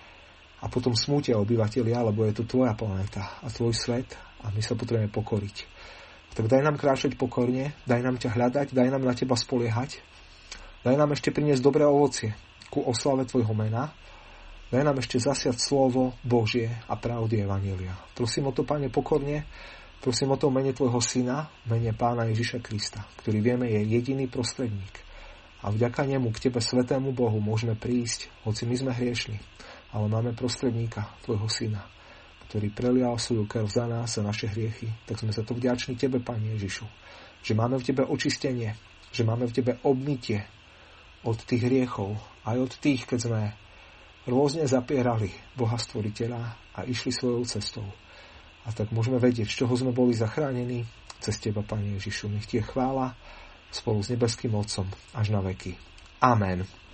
a potom smútia obyvatelia, lebo je to tvoja planéta a tvoj svet a my sa potrebujeme pokoriť. Tak daj nám kráčať pokorne, daj nám ťa hľadať, daj nám na teba spoliehať, daj nám ešte priniesť dobré ovocie ku oslave tvojho mena, daj nám ešte zasiať slovo Božie a pravdy evanjelia. Prosím o to, Pane, pokorne, prosím o to mene tvojho syna, mene Pána Ježiša Krista, ktorý vieme je jediný prostredník. A vďaka nemu k tebe, svätému Bohu, môžeme prísť, hoci my sme hriešni, ale máme prostredníka, tvojho syna, ktorý prelial svoju krv za nás, za naše hriechy. Tak sme za to vďační tebe, Pane Ježišu, že máme v tebe očistenie, že máme v tebe obmytie od tých hriechov, aj od tých, keď sme rôzne zapierali Boha Stvoriteľa a išli svojou cestou. A tak môžeme vedieť, z čoho sme boli zachránení cez teba, Pane Ježišu. Nech ti je chvála spolu s nebeským Otcom až na veky. Amen.